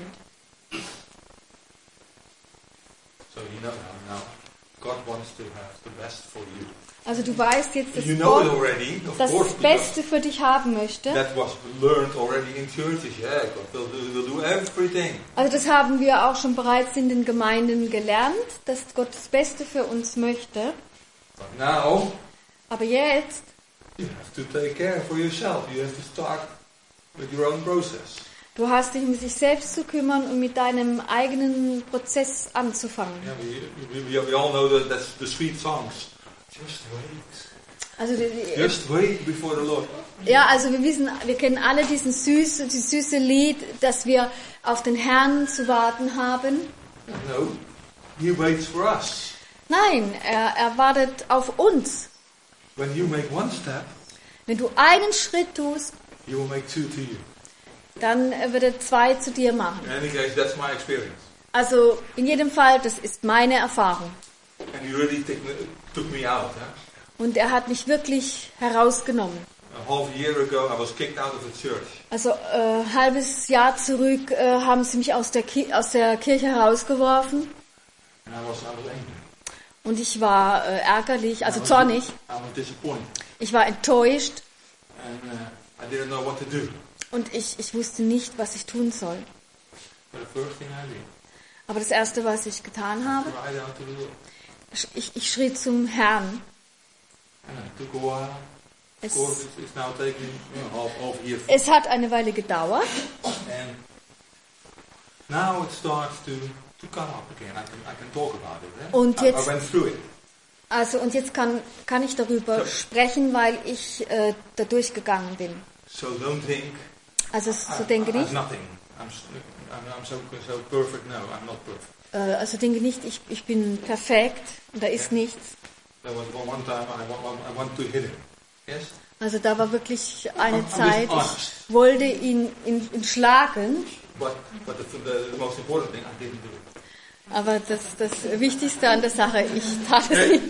So you know now, God wants to have the best for you. Also du weißt jetzt, dass You know it Gott already, of das course, Beste für dich haben möchte. that was learned already in churches. Yeah, God will do, will do everything. Also das haben wir auch schon bereits in den Gemeinden gelernt, dass Gott das Beste für uns möchte. But now, Aber jetzt you have to take care for yourself. You have to start with your own process. Du hast dich um dich selbst zu kümmern und mit deinem eigenen Prozess anzufangen. Yeah, we, we, we all know that that's the sweet songs. Just wait. Also die, die, Just wait before the Lord. ja, also wir wissen, wir kennen alle diesen süß, die süße Lied, dass wir auf den Herrn zu warten haben. No, He waits for us. Nein, er, er wartet auf uns. When you make one step, Wenn du einen Schritt tust, He will make two to you. dann wird er zwei zu dir machen. In any case, that's my experience. Also in jedem Fall, das ist meine Erfahrung. And He really take, took me out. Yeah? Und er hat mich wirklich herausgenommen. A half a year ago, I was kicked out of the church. Also ein äh, halbes Jahr zurück äh, haben sie mich aus der, Ki- aus der Kirche herausgeworfen. And I was, I was angry. Und ich war äh, ärgerlich, also I was, zornig. I was disappointed. Ich war enttäuscht And uh, I didn't know what to do. und ich, ich wusste nicht, was ich tun soll. But the first thing I did, Aber das Erste, was ich getan habe, I cried out to the Lord. ich, ich schrie zum Herrn. And it took a while. Of Es, course, it's, it's now taking you know, half, half a year. es hat eine Weile gedauert. And now it starts to, to come up again. I can, I can talk about it. Eh? Und I, jetzt- I went through it. Also und jetzt kann, kann ich darüber sprechen, weil ich äh, da durchgegangen bin. So don't think, Also I, so denke I, I'm nicht, nothing. I'm, s- I'm, I'm so, so perfect. No, I'm not perfect. äh, also denke nicht, ich, ich bin perfekt und da ist nichts. There was one one time I, wa- I wanted to hit him. Yes? Also da war wirklich eine I'm just Zeit, honest. ich wollte ihn, ihn, ihn schlagen, But, but the, the, the most important thing, I didn't do it. aber das, das Wichtigste an der Sache, ich tat es nicht.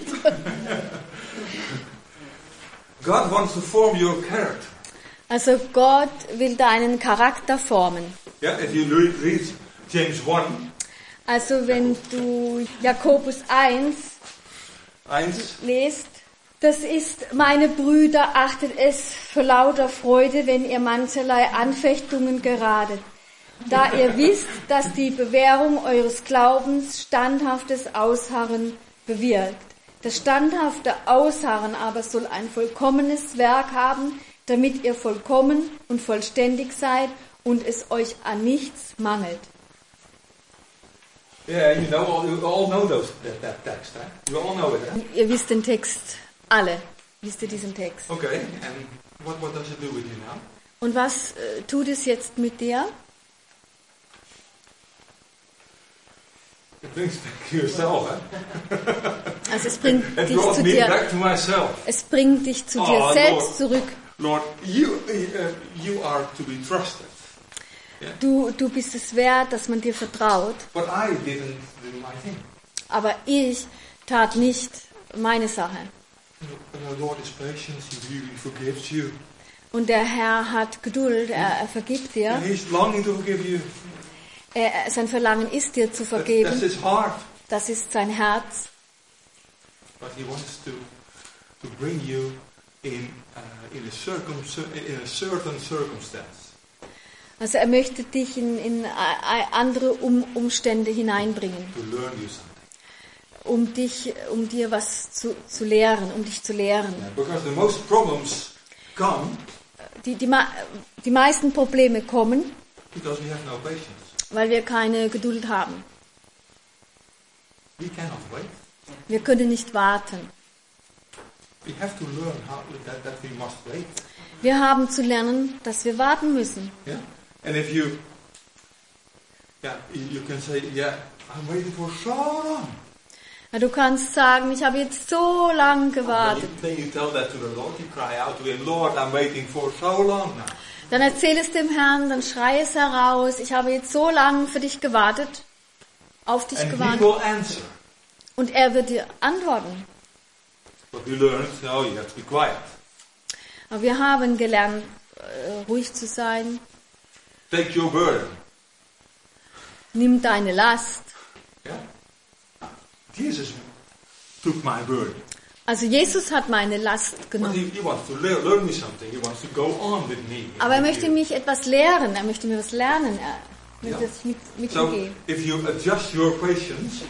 God wants to form your character. Also Gott will deinen Charakter formen. Yeah, if you read, read James one, Also wenn du Jakobus eins eins, lest, das ist, meine Brüder, achtet es für lauter Freude, wenn ihr mancherlei Anfechtungen geratet, da ihr wisst, dass die Bewährung eures Glaubens standhaftes Ausharren bewirkt. Das standhafte Ausharren aber soll ein vollkommenes Werk haben, damit ihr vollkommen und vollständig seid und es euch an nichts mangelt. yeah, you know, all, you all know those that, that text, eh? You all know it, eh? Ihr wisst den Text alle. Wisst ihr diesen Text? Okay, and what, what does it do with you now? Und was äh, tut es jetzt mit dir? It brings back to yourself, eh? Also es bringt It dich brought zu me dir. back to myself. Es bringt dich zu Oh, dir Lord. selbst zurück. Lord, you, uh, you are to be trusted. Du, du bist es wert, dass man dir vertraut. But I didn't do my thing. Aber ich tat nicht meine Sache. And the Lord is patient, He really forgives you. Und der Herr hat Geduld, er, er vergibt dir. And He's longing to forgive you. Er, sein Verlangen ist dir zu That, that's vergeben. His heart. Das ist sein Herz. But He wants to, to bring you in, uh, in, a circum, in a certain circumstance. Also er möchte dich in, in andere um, Umstände hineinbringen, To learn you something. um dich, um dir was zu, zu lehren, um dich zu lehren. Yeah, because the most problems come Die, die, ma- die meisten Probleme kommen, because we have no patience. weil wir keine Geduld haben. We cannot wait. Wir können nicht warten. We have to learn how that, that we must wait. Wir haben zu lernen, dass wir warten müssen. Yeah? And if you, yeah, you you can say, yeah, I'm waiting for so long. Ja, du kannst sagen, ich habe jetzt so lange Then gewartet. you, then you tell that to the Lord. You cry out to Him, Lord, I'm waiting for so long now. Dann erzähl es dem Herrn, dann schrei es heraus. Ich habe jetzt so lange für dich gewartet, auf dich And he gewartet. will answer. Und er wird dir antworten. But we learned, no, you have to be quiet. Aber wir haben gelernt, äh, ruhig zu sein. Take your burden. Nimm deine Last. Yeah? Jesus took my burden. Also Jesus hat meine Last But genommen. he, he wants to lear, learn me something. He wants to go on with me. Aber er möchte mich etwas lehren. Er möchte mir was lernen. Er möchte Ja. das mit, mit So, ihm gehen. if you adjust your patience,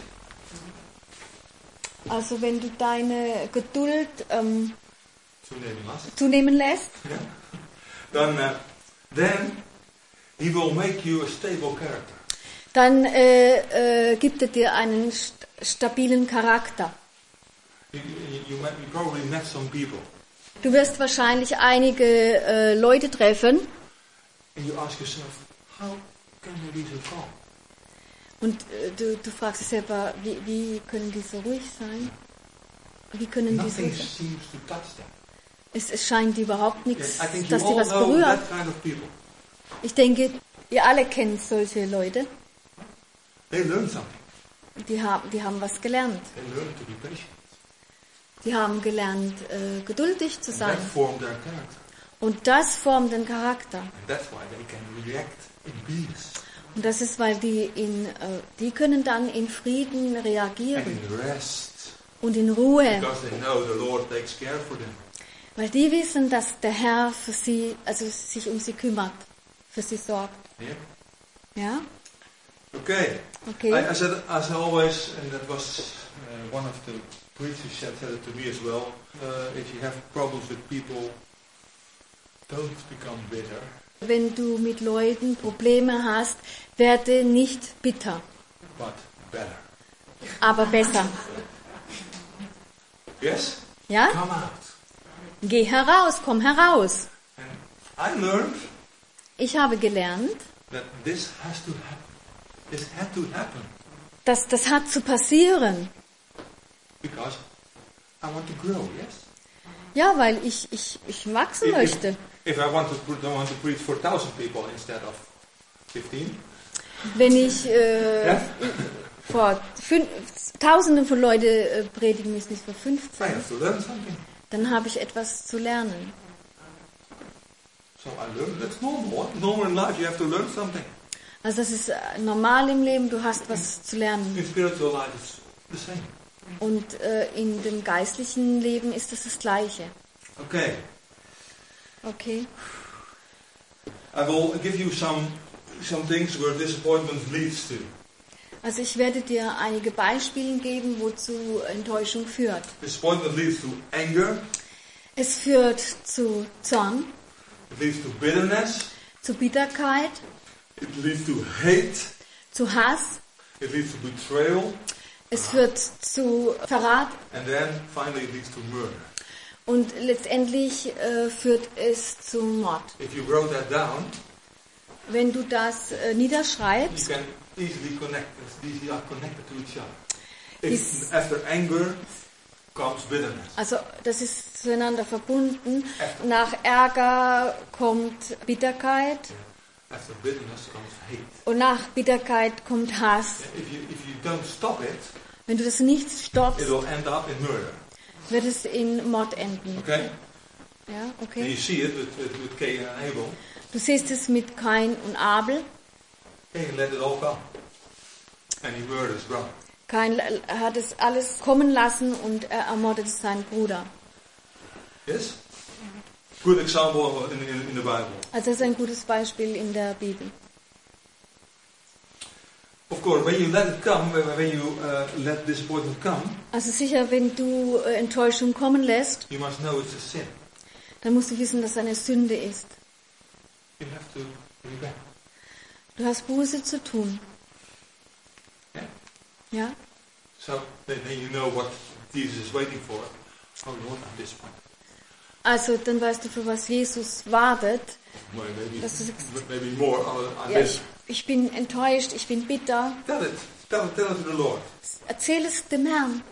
Also wenn du deine Geduld ähm, zunehmen hast, zunehmen lässt, yeah, then, uh, then he will make you a stable character. dann äh, äh, gibt er dir einen st stabilen Charakter. You, you, you, met, you probably met some people, Du wirst wahrscheinlich einige äh, Leute treffen and you ask yourself, how can they be so calm? und äh, du, du fragst dich selber, wie, wie können die so ruhig sein? Wie können die so Nothing ruhig sein? seems to touch them. Es, es scheint überhaupt nichts, Yeah, I think you dass die all was know berührt. that kind of people. Ich denke, ihr alle kennt solche Leute. They learn something. Die haben, die haben was gelernt. They learn to be patient. Die haben gelernt, äh, geduldig zu And sein. that formed their character. Und das formt den Charakter. And that's why they can react in peace Und das ist, weil die in, äh, die können dann in Frieden and reagieren in rest, und in Ruhe, because they know the Lord takes care for them. weil die wissen, dass der Herr für sie, also sich um sie kümmert, für sie sorgt. Yeah. Ja? Okay. Okay. I, I said, as always, and that was uh, one of the preachers said, said it to me as well. Uh, if you have problems with people, don't become bitter. Wenn du mit Leuten Probleme hast, werde nicht bitter, But better. aber besser. Yes? Ja? Come out. Geh heraus, komm heraus. And I learned Ich habe gelernt, that this has to happen. This had to happen dass das hat zu passieren. because I want to grow. Yes. Ja, weil ich, ich, ich wachsen If, if, möchte. if I want to pre- don't want to preach for thousand people instead of fifteen, Wenn ich äh, Ja. vor fünf, Tausenden von Leuten äh, predigen müsste, nicht vor I fünfzehn, have to learn something. dann habe ich etwas zu lernen. So I learned. That's normal. Normal in life, you have to learn something. Also das ist äh, normal im Leben, du hast was zu lernen. In spiritual life, it's the same. Und äh, in dem geistlichen Leben ist es das Gleiche. Okay. Okay? I will give you some some things where disappointment leads to. Also ich werde dir einige Beispiele geben, wozu Enttäuschung führt. Disappointment leads to anger. Es führt zu Zorn, It leads to bitterness. zu Bitterkeit, It leads to hate. zu Hass. It leads to betrayal. Es führt zu Verrat And then finally it leads to murder. und letztendlich äh, führt es zu Mord. If you wrote that down, Wenn du das äh, you niederschreibst, can easily connect. These are connected to each other. Is- If after anger comes bitterness. also das ist zueinander verbunden. Nach Ärger kommt Bitterkeit After bitterness comes hate. und nach Bitterkeit kommt Hass. If you if you don't stop it, Wenn du das nicht stoppst, it will end up in murder. wird es in Mord enden. Okay? Ja, And okay. you see it with, with, with Cain and Abel. Du siehst es mit Kain und Abel. Cain let it all come. And he murdered his brother. Kain hat es alles kommen lassen und er ermordete seinen Bruder. Yes? Good example in, in, in the Bible. Also das ist ein gutes Beispiel in der Bibel. Of course, when you let it come, when when you uh, let disappointment come, Also sicher, wenn du äh, Enttäuschung kommen lässt, you must know it's a sin. dann musst du wissen, dass es eine Sünde ist. You have to repent. Du hast Buße zu tun. Yeah? Ja? So then, then you know what Jesus is waiting for. Oh Lord, I'm disappointed. Also dann weißt du, für was Jesus wartet. Well, maybe, Das ist- maybe more. I'm, I'm Ja, this. ich, ich bin enttäuscht, ich bin bitter. Tell it. Tell, tell it to the Lord. Erzähl es dem Herrn.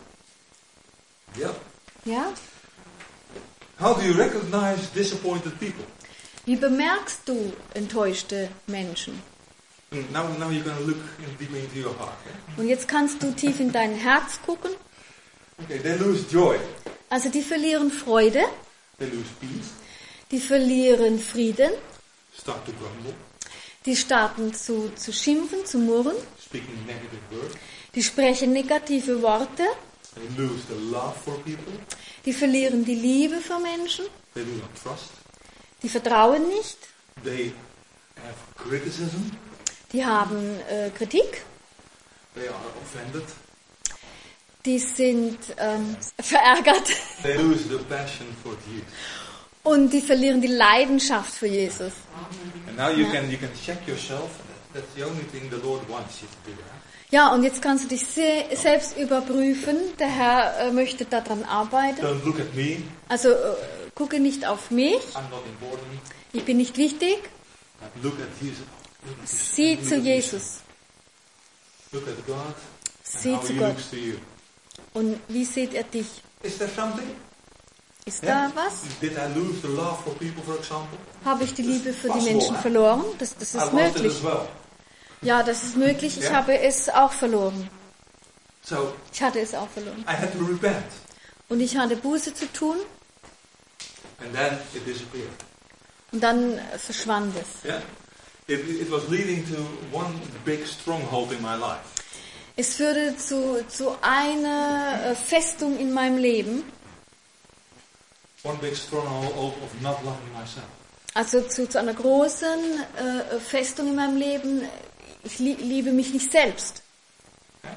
Yeah. Ja? How do you recognize disappointed people? Wie bemerkst du enttäuschte Menschen? And now, now you're going to look in deep into your heart. Yeah? Und jetzt kannst du tief in dein Herz gucken. Okay, they lose joy. Also die verlieren Freude, They lose peace. die verlieren Frieden, Start to grumble. die starten zu, zu schimpfen, zu murren, Speaking negative words. die sprechen negative Worte, They lose the love for people. die verlieren die Liebe für Menschen, They do not trust. die vertrauen nicht, They have criticism. die haben äh, Kritik, They are offended. die sind ähm, verärgert They lose the passion for Jesus. und die verlieren die Leidenschaft für Jesus. And now you can you can check yourself. That's the only thing the Lord wants you to do. Huh? Ja, und jetzt kannst du dich se- selbst überprüfen. Der Herr äh, möchte daran arbeiten. Don't look at me. Also äh, gucke nicht auf mich. I'm not important. Ich bin nicht wichtig. But look at Jesus. Look at Jesus. Sieh Look zu at Jesus. Look at God. And Sieh how zu He Gott. looks to you. Und wie sieht er dich? Is there something? Ist Yeah? da was? Did I lose the love for people, for example? Habe ich die Liebe für die Possible, Menschen huh? verloren? Das, das I ist lost möglich. it as well. Ja, das ist möglich. Ich Ja. habe es auch verloren. So Ich hatte es auch verloren. I had to repent, Und ich hatte Buße zu tun and then it disappeared. und dann äh, verschwand es. Yeah, it, it was leading to one big stronghold in my life. Es führte zu, zu einer äh, Festung in meinem Leben, One big stronghold of not loving myself. also zu, zu einer großen äh, Festung in meinem Leben. Ich li- liebe mich nicht selbst. Yeah?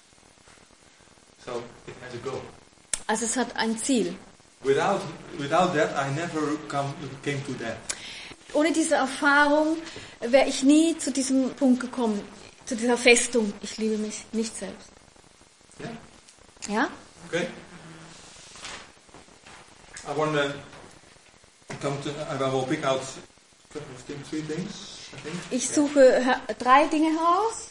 So it has a goal. Also es hat ein Ziel. Without without that, I never come came to that. Ohne diese Erfahrung wäre ich nie zu diesem Punkt gekommen, zu dieser Festung. Ich liebe mich nicht selbst. Yeah. Ja? Okay. I want to come to. I will pick out three things. I think. Ich suche her- drei Dinge heraus.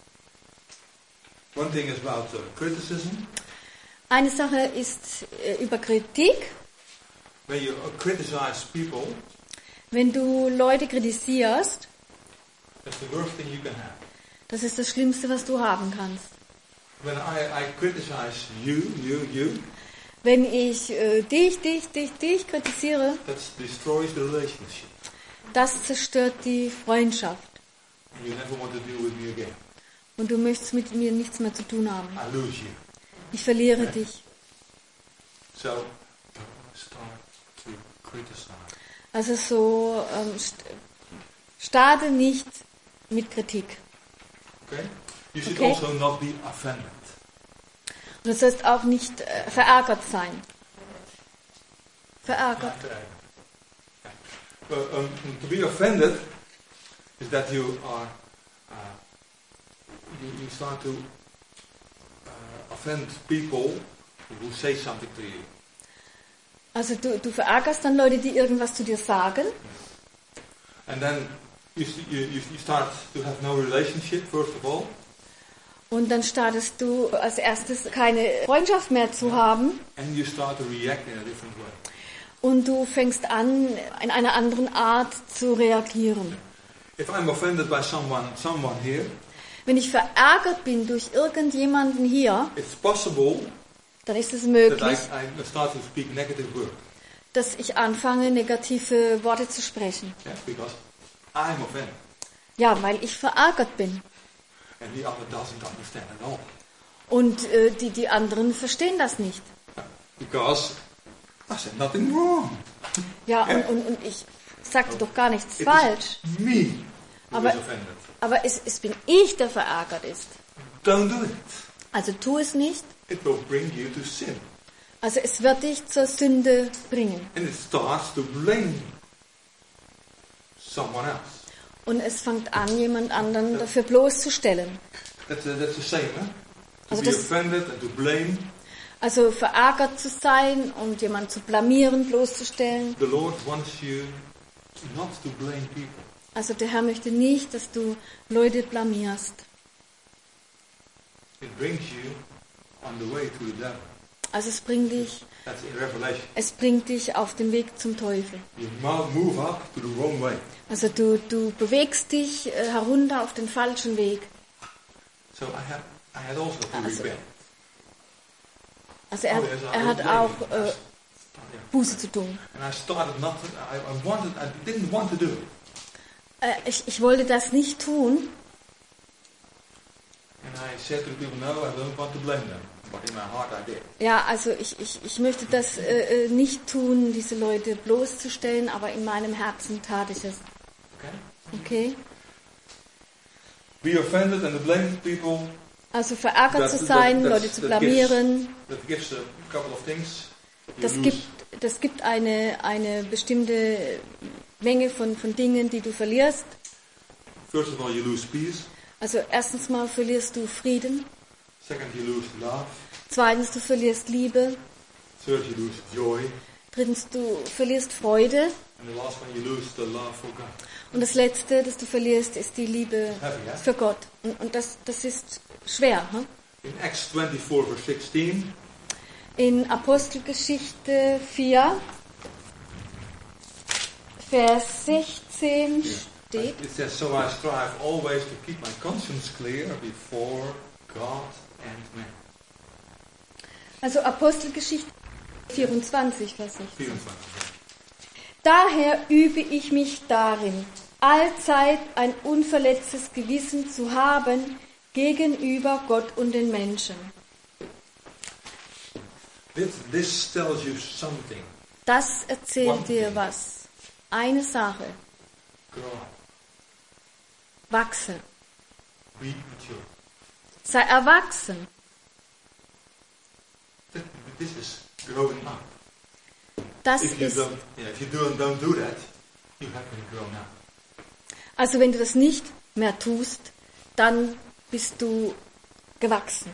One thing is about uh, criticism. Eine Sache ist äh, über Kritik. When you uh, criticize people, Wenn du Leute kritisierst, that's the worst thing you can have. das ist das Schlimmste, was du haben kannst. When I, I criticize you, you, you, Wenn ich äh, dich, dich, dich, dich kritisiere, that destroys the relationship. das zerstört die Freundschaft. And you never want to deal with me again. Und du möchtest mit mir nichts mehr zu tun haben. I lose you. Ich verliere dich. So, don't start to criticize. Also so, ähm, st- starte nicht mit Kritik. Okay? You should Okay. also not be offended. Und du sollst auch nicht äh, verärgert sein. Verärgert. Well, um, to be offended is that you are, uh, you, you start to uh, offend people who say something to you. Also du, du verärgerst dann Leute, die irgendwas zu dir sagen. And then you, s- you, you you start to have no relationship, first of all. Und dann startest du als erstes keine Freundschaft mehr zu haben. And you start to react in a different way. Und du fängst an, in einer anderen Art zu reagieren. If I'm offended by someone, someone here, Wenn ich verärgert bin durch irgendjemanden hier, it's possible dann ist es that I, möglich, I start to speak negative words. dass ich anfange, negative Worte zu sprechen. Yeah? Because I'm offended. Ja, weil ich verärgert bin. And the other doesn't understand at all. Und äh, die, die anderen verstehen das nicht. Because I said nothing wrong. Ja, und, und, und ich sagte doch gar nichts It falsch. is me who Aber- is offended. Aber es, es bin ich, der verärgert ist. Don't do it. Also tu es nicht. It will bring you to sin. Also es wird dich zur Sünde bringen. And it starts to blame someone else. Und es fängt an, jemand anderen dafür bloßzustellen. That's a, that's the same, huh? To Also be das- offended and to blame. Also verärgert zu sein und jemanden zu blamieren, bloßzustellen. The Lord wants you not to blame people. Also der Herr möchte nicht, dass du Leute blamierst. It brings you on the way to the devil. Also es bringt dich That's in Revelation. Es bringt dich auf den Weg zum Teufel. You mo- move up to the wrong way. Also du, du bewegst dich äh, herunter auf den falschen Weg. So I had, I had also to Also, repent. Also er, Oh, yes, I er hat was auch blaming. äh, Buße zu tun. And I started not to, I, I wanted, I didn't want to do it. Äh, ich, ich wollte das nicht tun. And I said to the people, no, I don't want to blame them. But in my heart I did. Ja, also ich, ich, ich möchte das äh, äh, nicht tun, diese Leute bloßzustellen, aber in meinem Herzen tat ich es. Okay? Okay? Be offended and to blame people. Also verärgert That- zu that- sein, that's- Leute zu that blamieren, That gives a couple of things. You das lose- gibt, das gibt eine, eine bestimmte Menge von, von Dingen, die du verlierst. First of all, you lose peace. Also erstens mal verlierst du Frieden, Second, you lose love. zweitens du verlierst Liebe, Third, you lose joy. drittens du verlierst Freude And the last one, you lose the love for God. und das Letzte, das du verlierst, ist die Liebe Heavy, yeah? für Gott. Und, und das, das ist schwer. Hm? In Acts twenty-four, verse sixteen, In Apostelgeschichte vier, Vers sechzehn steht, it says, so I strive always to keep my conscience clear before God and man. also Apostelgeschichte vierundzwanzig, Vers sechzehn. vierundzwanzig. Daher übe ich mich darin, allzeit ein unverletztes Gewissen zu haben gegenüber Gott und den Menschen. This, this tells you something. Das erzählt dir was. Eine Sache. Grow up. Wachse. Be mature. Sei erwachsen. Th- This is growing up. Das If you ist, don't, yeah, if you don't, don't do that, you haven't grown up. also wenn du das nicht mehr tust, dann bist du gewachsen.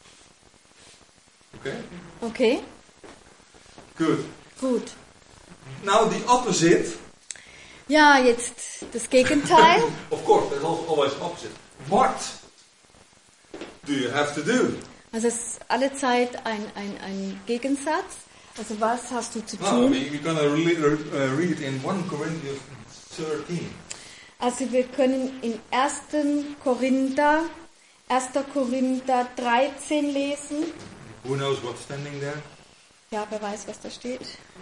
Okay? Okay? Good. Gut. Now the opposite. Ja, jetzt das Gegenteil. Of course, there's also always opposite. What do you have to do? Also es ist alle Zeit ein, ein, ein Gegensatz. Also was hast du zu Well, tun? we- we're going to re- uh, read in First Corinthians thirteen. Also wir können in ersten Korinther, erster Korinther dreizehn lesen. Who knows what's standing there? Ja, wer weiß, was da steht.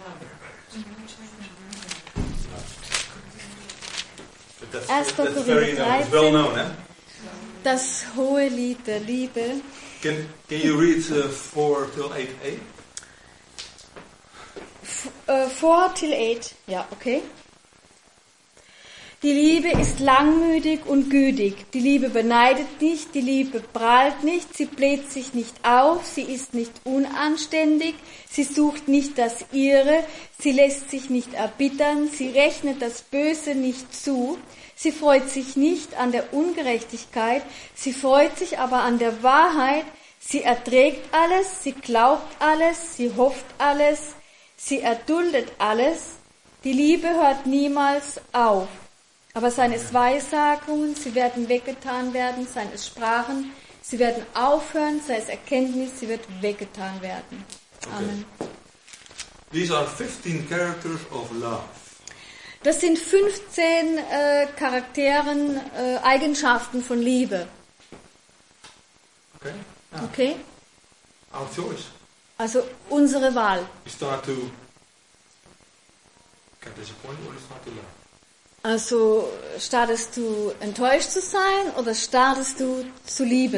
But that's, Erster that's Korinther very known, it's well dreizehn. known, eh? Das hohe Lied der Liebe. Can, can you read uh, four till eight a? Äh, four till eight. Ja, okay. Die Liebe ist langmütig und gütig. Die Liebe beneidet nicht, die Liebe prahlt nicht, sie bläht sich nicht auf, sie ist nicht unanständig, sie sucht nicht das Ihre, sie lässt sich nicht erbittern, sie rechnet das Böse nicht zu, sie freut sich nicht an der Ungerechtigkeit, sie freut sich aber an der Wahrheit, sie erträgt alles, sie glaubt alles, sie hofft alles, sie erduldet alles, die Liebe hört niemals auf. Aber seien es Weissagungen, sie werden weggetan werden, seien es Sprachen, sie werden aufhören, sei es Erkenntnis, sie wird weggetan werden. Amen. These are fifteen characters of love. Das sind fünfzehn äh, Charakteren, äh, Eigenschaften von Liebe. Okay? Now, Okay? our choice. Also unsere Wahl. You start to get disappointed or you start to love. Also startest du enttäuscht zu sein oder startest du zu lieben?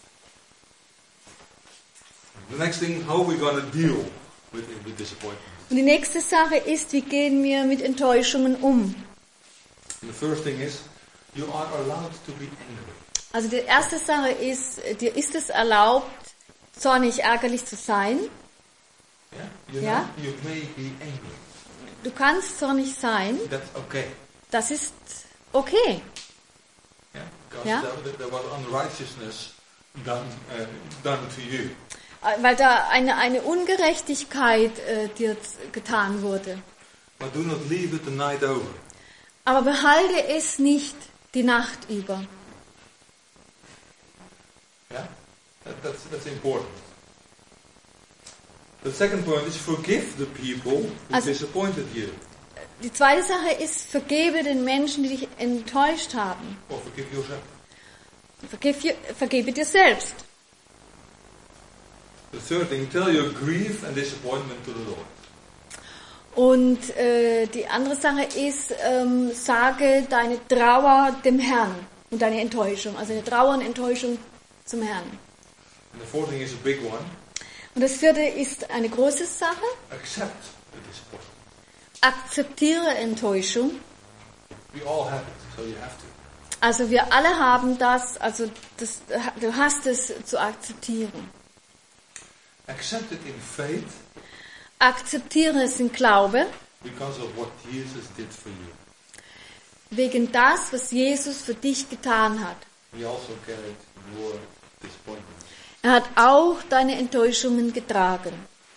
The next thing, how are we going to deal with, with disappointment? Und die nächste Sache ist, wie gehen wir mit Enttäuschungen um? And the first thing is, you are allowed to be angry. Also die erste Sache ist, dir ist es erlaubt, zornig, ärgerlich zu sein. Yeah? You know, Yeah. you may be angry. Du kannst zornig sein, That's okay. das ist okay. Yeah? Because Yeah. there, there was unrighteousness done, uh, done to you. Weil da eine, eine Ungerechtigkeit äh, dir z- getan wurde. But do not leave it the night over. Aber behalte es nicht die Nacht über. Yeah? That, that's, that's important. The second point is forgive the people who Also- disappointed you. Die zweite Sache ist, vergebe den Menschen, die dich enttäuscht haben. Or forgive yourself. Vergib, vergebe dir selbst. The third thing, tell your grief and disappointment to the Lord. Und äh, die andere Sache ist, ähm, sage deine Trauer dem Herrn und deine Enttäuschung. Also eine Trauer und Enttäuschung zum Herrn. And the fourth thing is a big one. Und das vierte ist eine große Sache. Accept the disappointment. Akzeptiere Enttäuschung. We all have it, so you have to. Also wir alle haben das, also das, du hast es zu akzeptieren. Accept it in faith Akzeptiere es in Glaube, because of what Jesus did for you. wegen das, was Jesus für dich getan hat. He also carried your disappointment. Er hat auch deine Enttäuschungen getragen.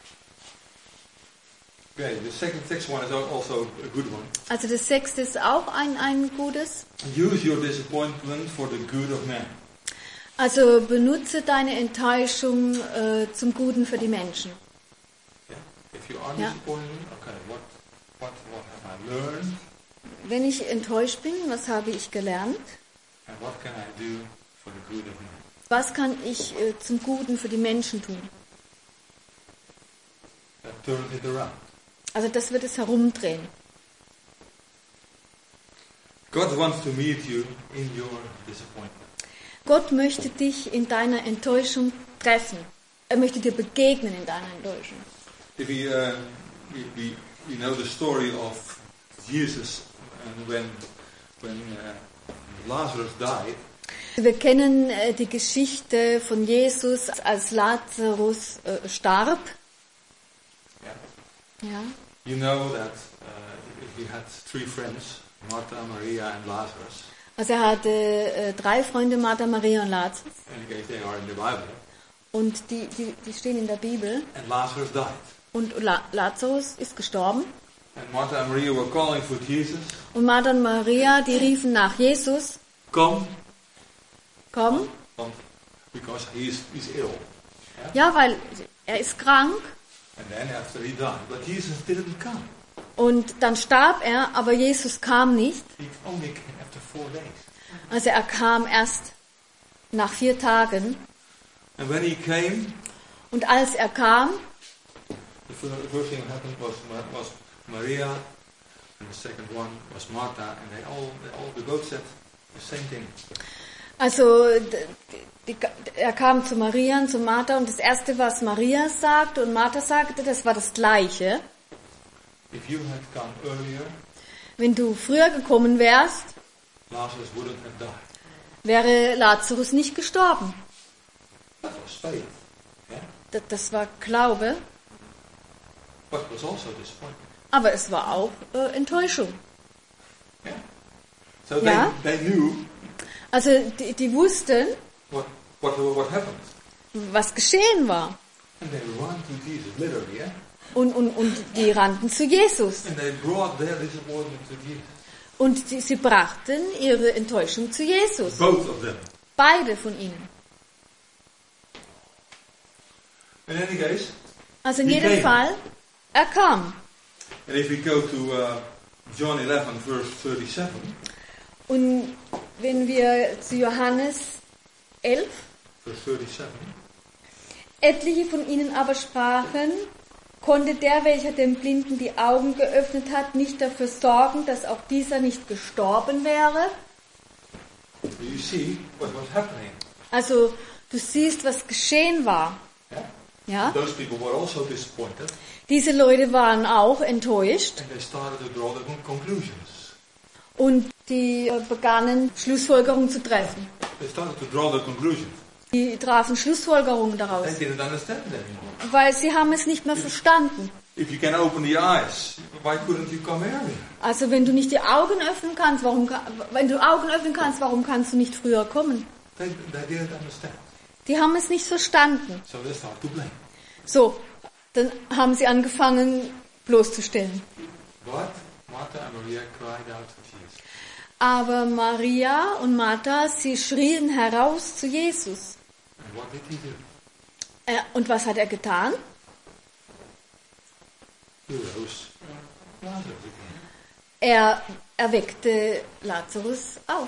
Okay, the second, sixth one is also a good one. Also das sechste ist auch ein, ein gutes. Use your disappointment for the good of man. Also benutze deine Enttäuschung äh, zum Guten für die Menschen. Yeah? If you are Ja. disappointed, okay, what, what, what have I learned? Wenn ich enttäuscht bin, was habe ich gelernt? And what can I do for the good of man? Was kann ich äh, zum Guten für die Menschen tun? That turns it around. Also das wird es herumdrehen. God wants to meet you in your disappointment. Gott möchte dich in deiner Enttäuschung treffen. Er möchte dir begegnen in deiner Enttäuschung. If we, uh, we, we, we know the story of Jesus and when, when uh, Lazarus died, Wir kennen äh, die Geschichte von Jesus, als Lazarus äh, starb. yeah, Ja. you know that uh, he had three friends, Martha, Maria and Lazarus. Also er hatte äh, drei Freunde, Martha, Maria und Lazarus. In case they are in the Bible. Und die, die, die stehen in der Bibel. And Lazarus died. Und La Lazarus ist gestorben. And Martha and Maria were calling for Jesus. Und Martha und Maria, die riefen nach Jesus. Come. Komm. Come. Because he is, he's ill. Yeah? Ja, weil er ist krank. And then after he died. But Jesus didn't come. Und dann starb er, aber Jesus kam nicht. He only came after four days. Also er kam erst nach vier Tagen. And when he came, Und als er kam, the fir- the first thing that happened was, was Maria, and the second one was Martha, and they all, they all, they both said the same thing. also d- die, er kam zu Maria und zu Martha und das erste, was Maria sagte und Martha sagte, das war das Gleiche. If you had come earlier, Wenn du früher gekommen wärst, Lazarus wouldn't have died. wäre Lazarus nicht gestorben. That was faith. Yeah? Das, das war Glaube, But it was also disappointment. aber es war auch äh, Enttäuschung. Yeah? So Yeah. they, they knew Also die, die wussten, what, what, what happened. was geschehen war. And they ran to Jesus, literally, yeah? Und, und, und die rannten zu Jesus. And they brought their disappointment to Jesus. Und die, sie brachten ihre Enttäuschung zu Jesus. Both of them. Beide von ihnen. In any case, Also in He jedem came. Fall, er kam. and if we go to uh, John eleven, verse thirty-seven, Und wenn wir zu Johannes elf, verse thirty-seven, etliche von ihnen aber sprachen, konnte der, welcher dem Blinden die Augen geöffnet hat, nicht dafür sorgen, dass auch dieser nicht gestorben wäre? you see what was happening. Also du siehst, was geschehen war. Yeah? Ja? Those people were also disappointed, Diese Leute waren auch enttäuscht and they started to draw their own conclusions. und die äh, begannen Schlussfolgerungen zu treffen. They started to draw their conclusions. Die trafen Schlussfolgerungen daraus, They didn't understand it anymore. weil sie haben es nicht mehr verstanden. If you can open the eyes, why couldn't you come earlier? Also wenn du nicht die Augen öffnen kannst, warum ka- wenn du Augen öffnen kannst, warum kannst du nicht früher kommen? They, they didn't understand. Die haben es nicht verstanden. So they started to blame. So, dann haben sie angefangen bloßzustellen. But Martha and Maria cried out to Jesus. Aber Maria und Martha, sie schrien heraus zu Jesus. And what did he do? Äh, und was hat er getan? he rose Lazarus again. Er erweckte Lazarus auf.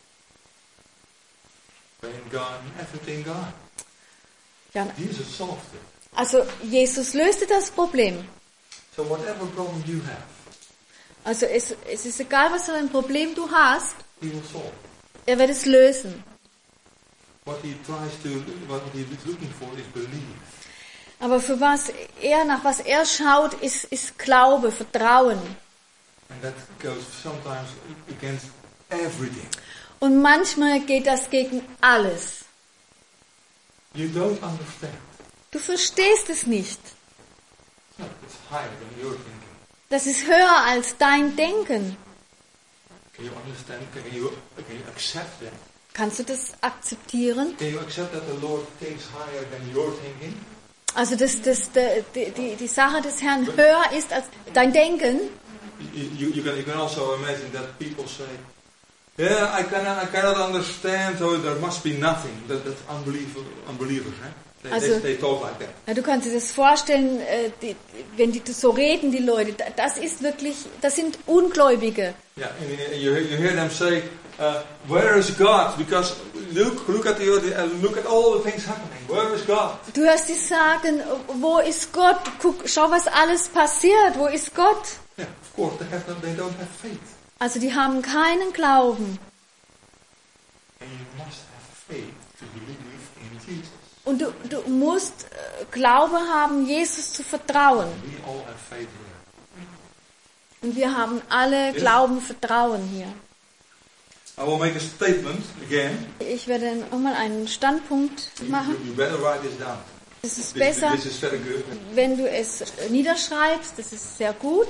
Pain gone, everything gone. Ja, Jesus solved it. also Jesus löste das Problem. So whatever problem you have, Also es, es ist egal, was für ein Problem du hast, he will solve. er wird es lösen. What he tries to, what he is looking for is belief. Aber für was er, nach was er schaut, ist, ist Glaube, Vertrauen. And that goes sometimes against everything. Und manchmal geht das gegen alles. You don't understand. Du verstehst es nicht. No, it's higher than your thinking. Das ist höher als dein Denken. Can you understand? Can you, can you accept that? Kannst du das akzeptieren? Can you accept that the Lord thinks higher than your thinking? Also dass das, die, die, die Sache des Herrn höher ist als dein Denken? You, you, you, can, you can also imagine that people say, yeah, I cannot, I cannot understand, so there must be nothing. That, that's unbeliever, unbelievers, eh? They, Also, they, they talk like that. Ja, du kannst dir das vorstellen, äh, die, wenn die so reden, die Leute, das ist wirklich, das sind Ungläubige. Yeah, and you, you hear them say, uh, where is God? Because look, look at the uh, look at all the things happening. Where is God? Du hörst sie sagen, wo ist Gott? Guck, schau, was alles passiert. Wo ist Gott? Yeah, of course they have no, they don't have faith. Also die haben keinen Glauben. And you must have faith to believe in Jesus. Und du, du musst äh, Glaube haben, Jesus zu vertrauen. We all have faith here. Und wir haben alle Glauben, Vertrauen hier. I will make a statement again. Ich werde nochmal einen Standpunkt You, machen. you better write this down. Es ist This, besser, this is very good. wenn du es niederschreibst. Das ist sehr gut.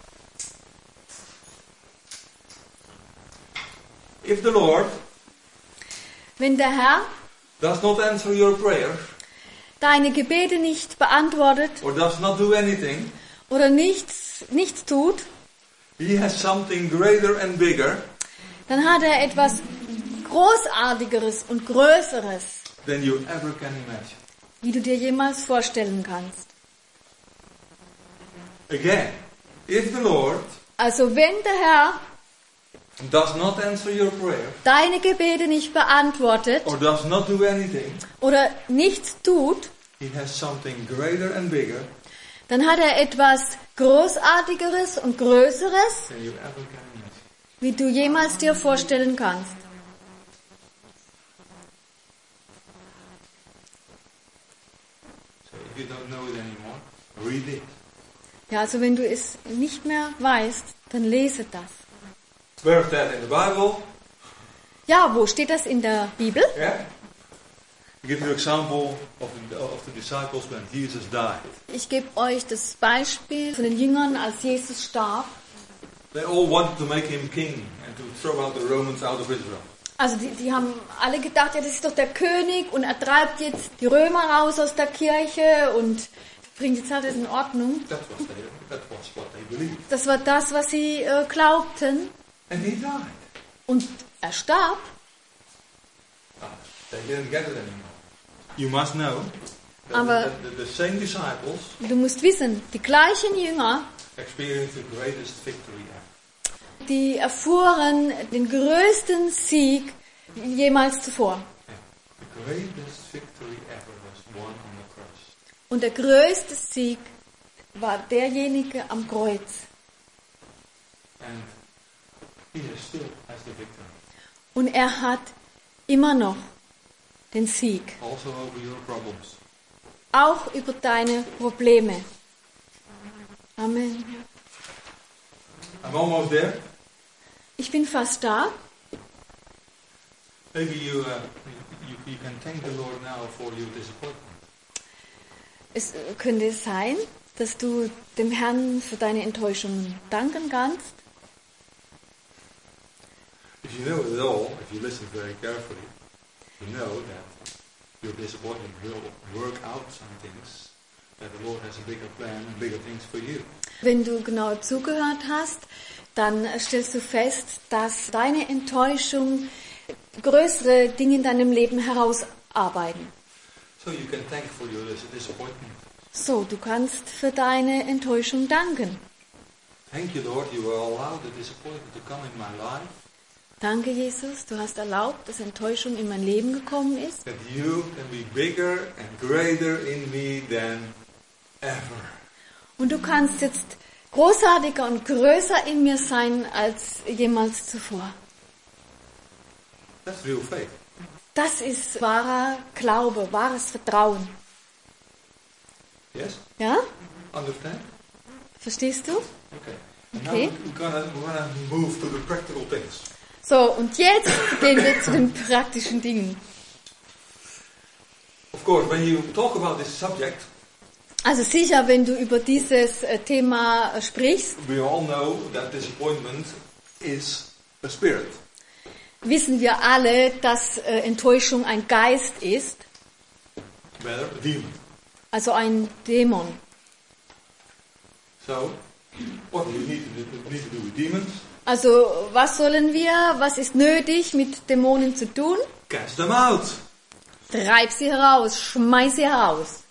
If the Lord Wenn der Herr does not answer your prayers deine Gebete nicht beantwortet or does not do anything, oder nichts, nichts tut, He has something greater and bigger dann hat er etwas Großartigeres und Größeres, than you ever can imagine. wie du dir jemals vorstellen kannst. Again, if the Lord Also wenn der Herr does not answer your prayer deine Gebete nicht beantwortet or does not do anything, oder nichts tut, He has something greater and bigger dann hat er etwas Großartigeres und Größeres, than you ever can imagine. wie du jemals dir vorstellen kannst. So if you don't know it anymore, read it. Ja, also wenn du es nicht mehr weißt, dann lese das. Where's that in the Bible? Ja, wo steht das in der Bibel? Yeah. I give you an example of the, of the disciples when Jesus died. Ich gebe euch das Beispiel von den Jüngern, als Jesus starb. They all wanted to make him king and to throw out the Romans out of Israel. Also die, die haben alle gedacht, ja, das ist doch der König und er treibt jetzt die Römer raus aus der Kirche und bringt jetzt alles in Ordnung. That was, they, that was what they believed. Das war das, was sie äh, glaubten. And he died. Und er starb. Ah, they didn't get it anymore. You must know that Aber the, the, the same disciples du musst wissen, die gleichen Jünger, experienced the greatest victory ever. die erfuhren den größten Sieg jemals zuvor. Yeah. The greatest victory ever was won on the cross. Und der größte Sieg war derjenige am Kreuz. And he is still has the victory. Und er hat immer noch den Sieg. Also over your problems. Auch über deine Probleme. Amen. I'm almost there. Ich bin fast da. Maybe you, uh, you, you can thank the Lord now for your disappointment. Es könnte sein, dass du dem Herrn für deine Enttäuschungen danken kannst. If you know it all, if you listen very carefully, you know that your disappointment will work out some things, that the Lord has a bigger plan and bigger things for you. Wenn du genau zugehört hast, dann stellst du fest, dass deine Enttäuschung größere Dinge in deinem Leben herausarbeiten. So you can thank for your dis- disappointment. So, du kannst für deine Enttäuschung danken. Thank you, Lord, you will allow the disappointment to come in my life. Danke, Jesus, du hast erlaubt, dass Enttäuschung in mein Leben gekommen ist. That you can be bigger and greater in me than ever. Und du kannst jetzt großartiger und größer in mir sein als jemals zuvor. That's real faith. Das ist wahrer Glaube, wahres Vertrauen. Yes? Ja? Understand? Verstehst du? Okay. And Okay. now we're gonna, we're gonna move to the practical things. So, und jetzt gehen wir zu den praktischen Dingen. Of course, when you talk about this subject, Also sicher, wenn du über dieses äh, Thema äh, sprichst, we all know that disappointment is a spirit. wissen wir alle, dass äh, Enttäuschung ein Geist ist, Better, a demon. also ein Dämon. So, what do we need to do, need to do with demons? Also was sollen wir, was ist nötig mit Dämonen zu tun? Cast them out. Treib sie heraus, schmeiß sie heraus.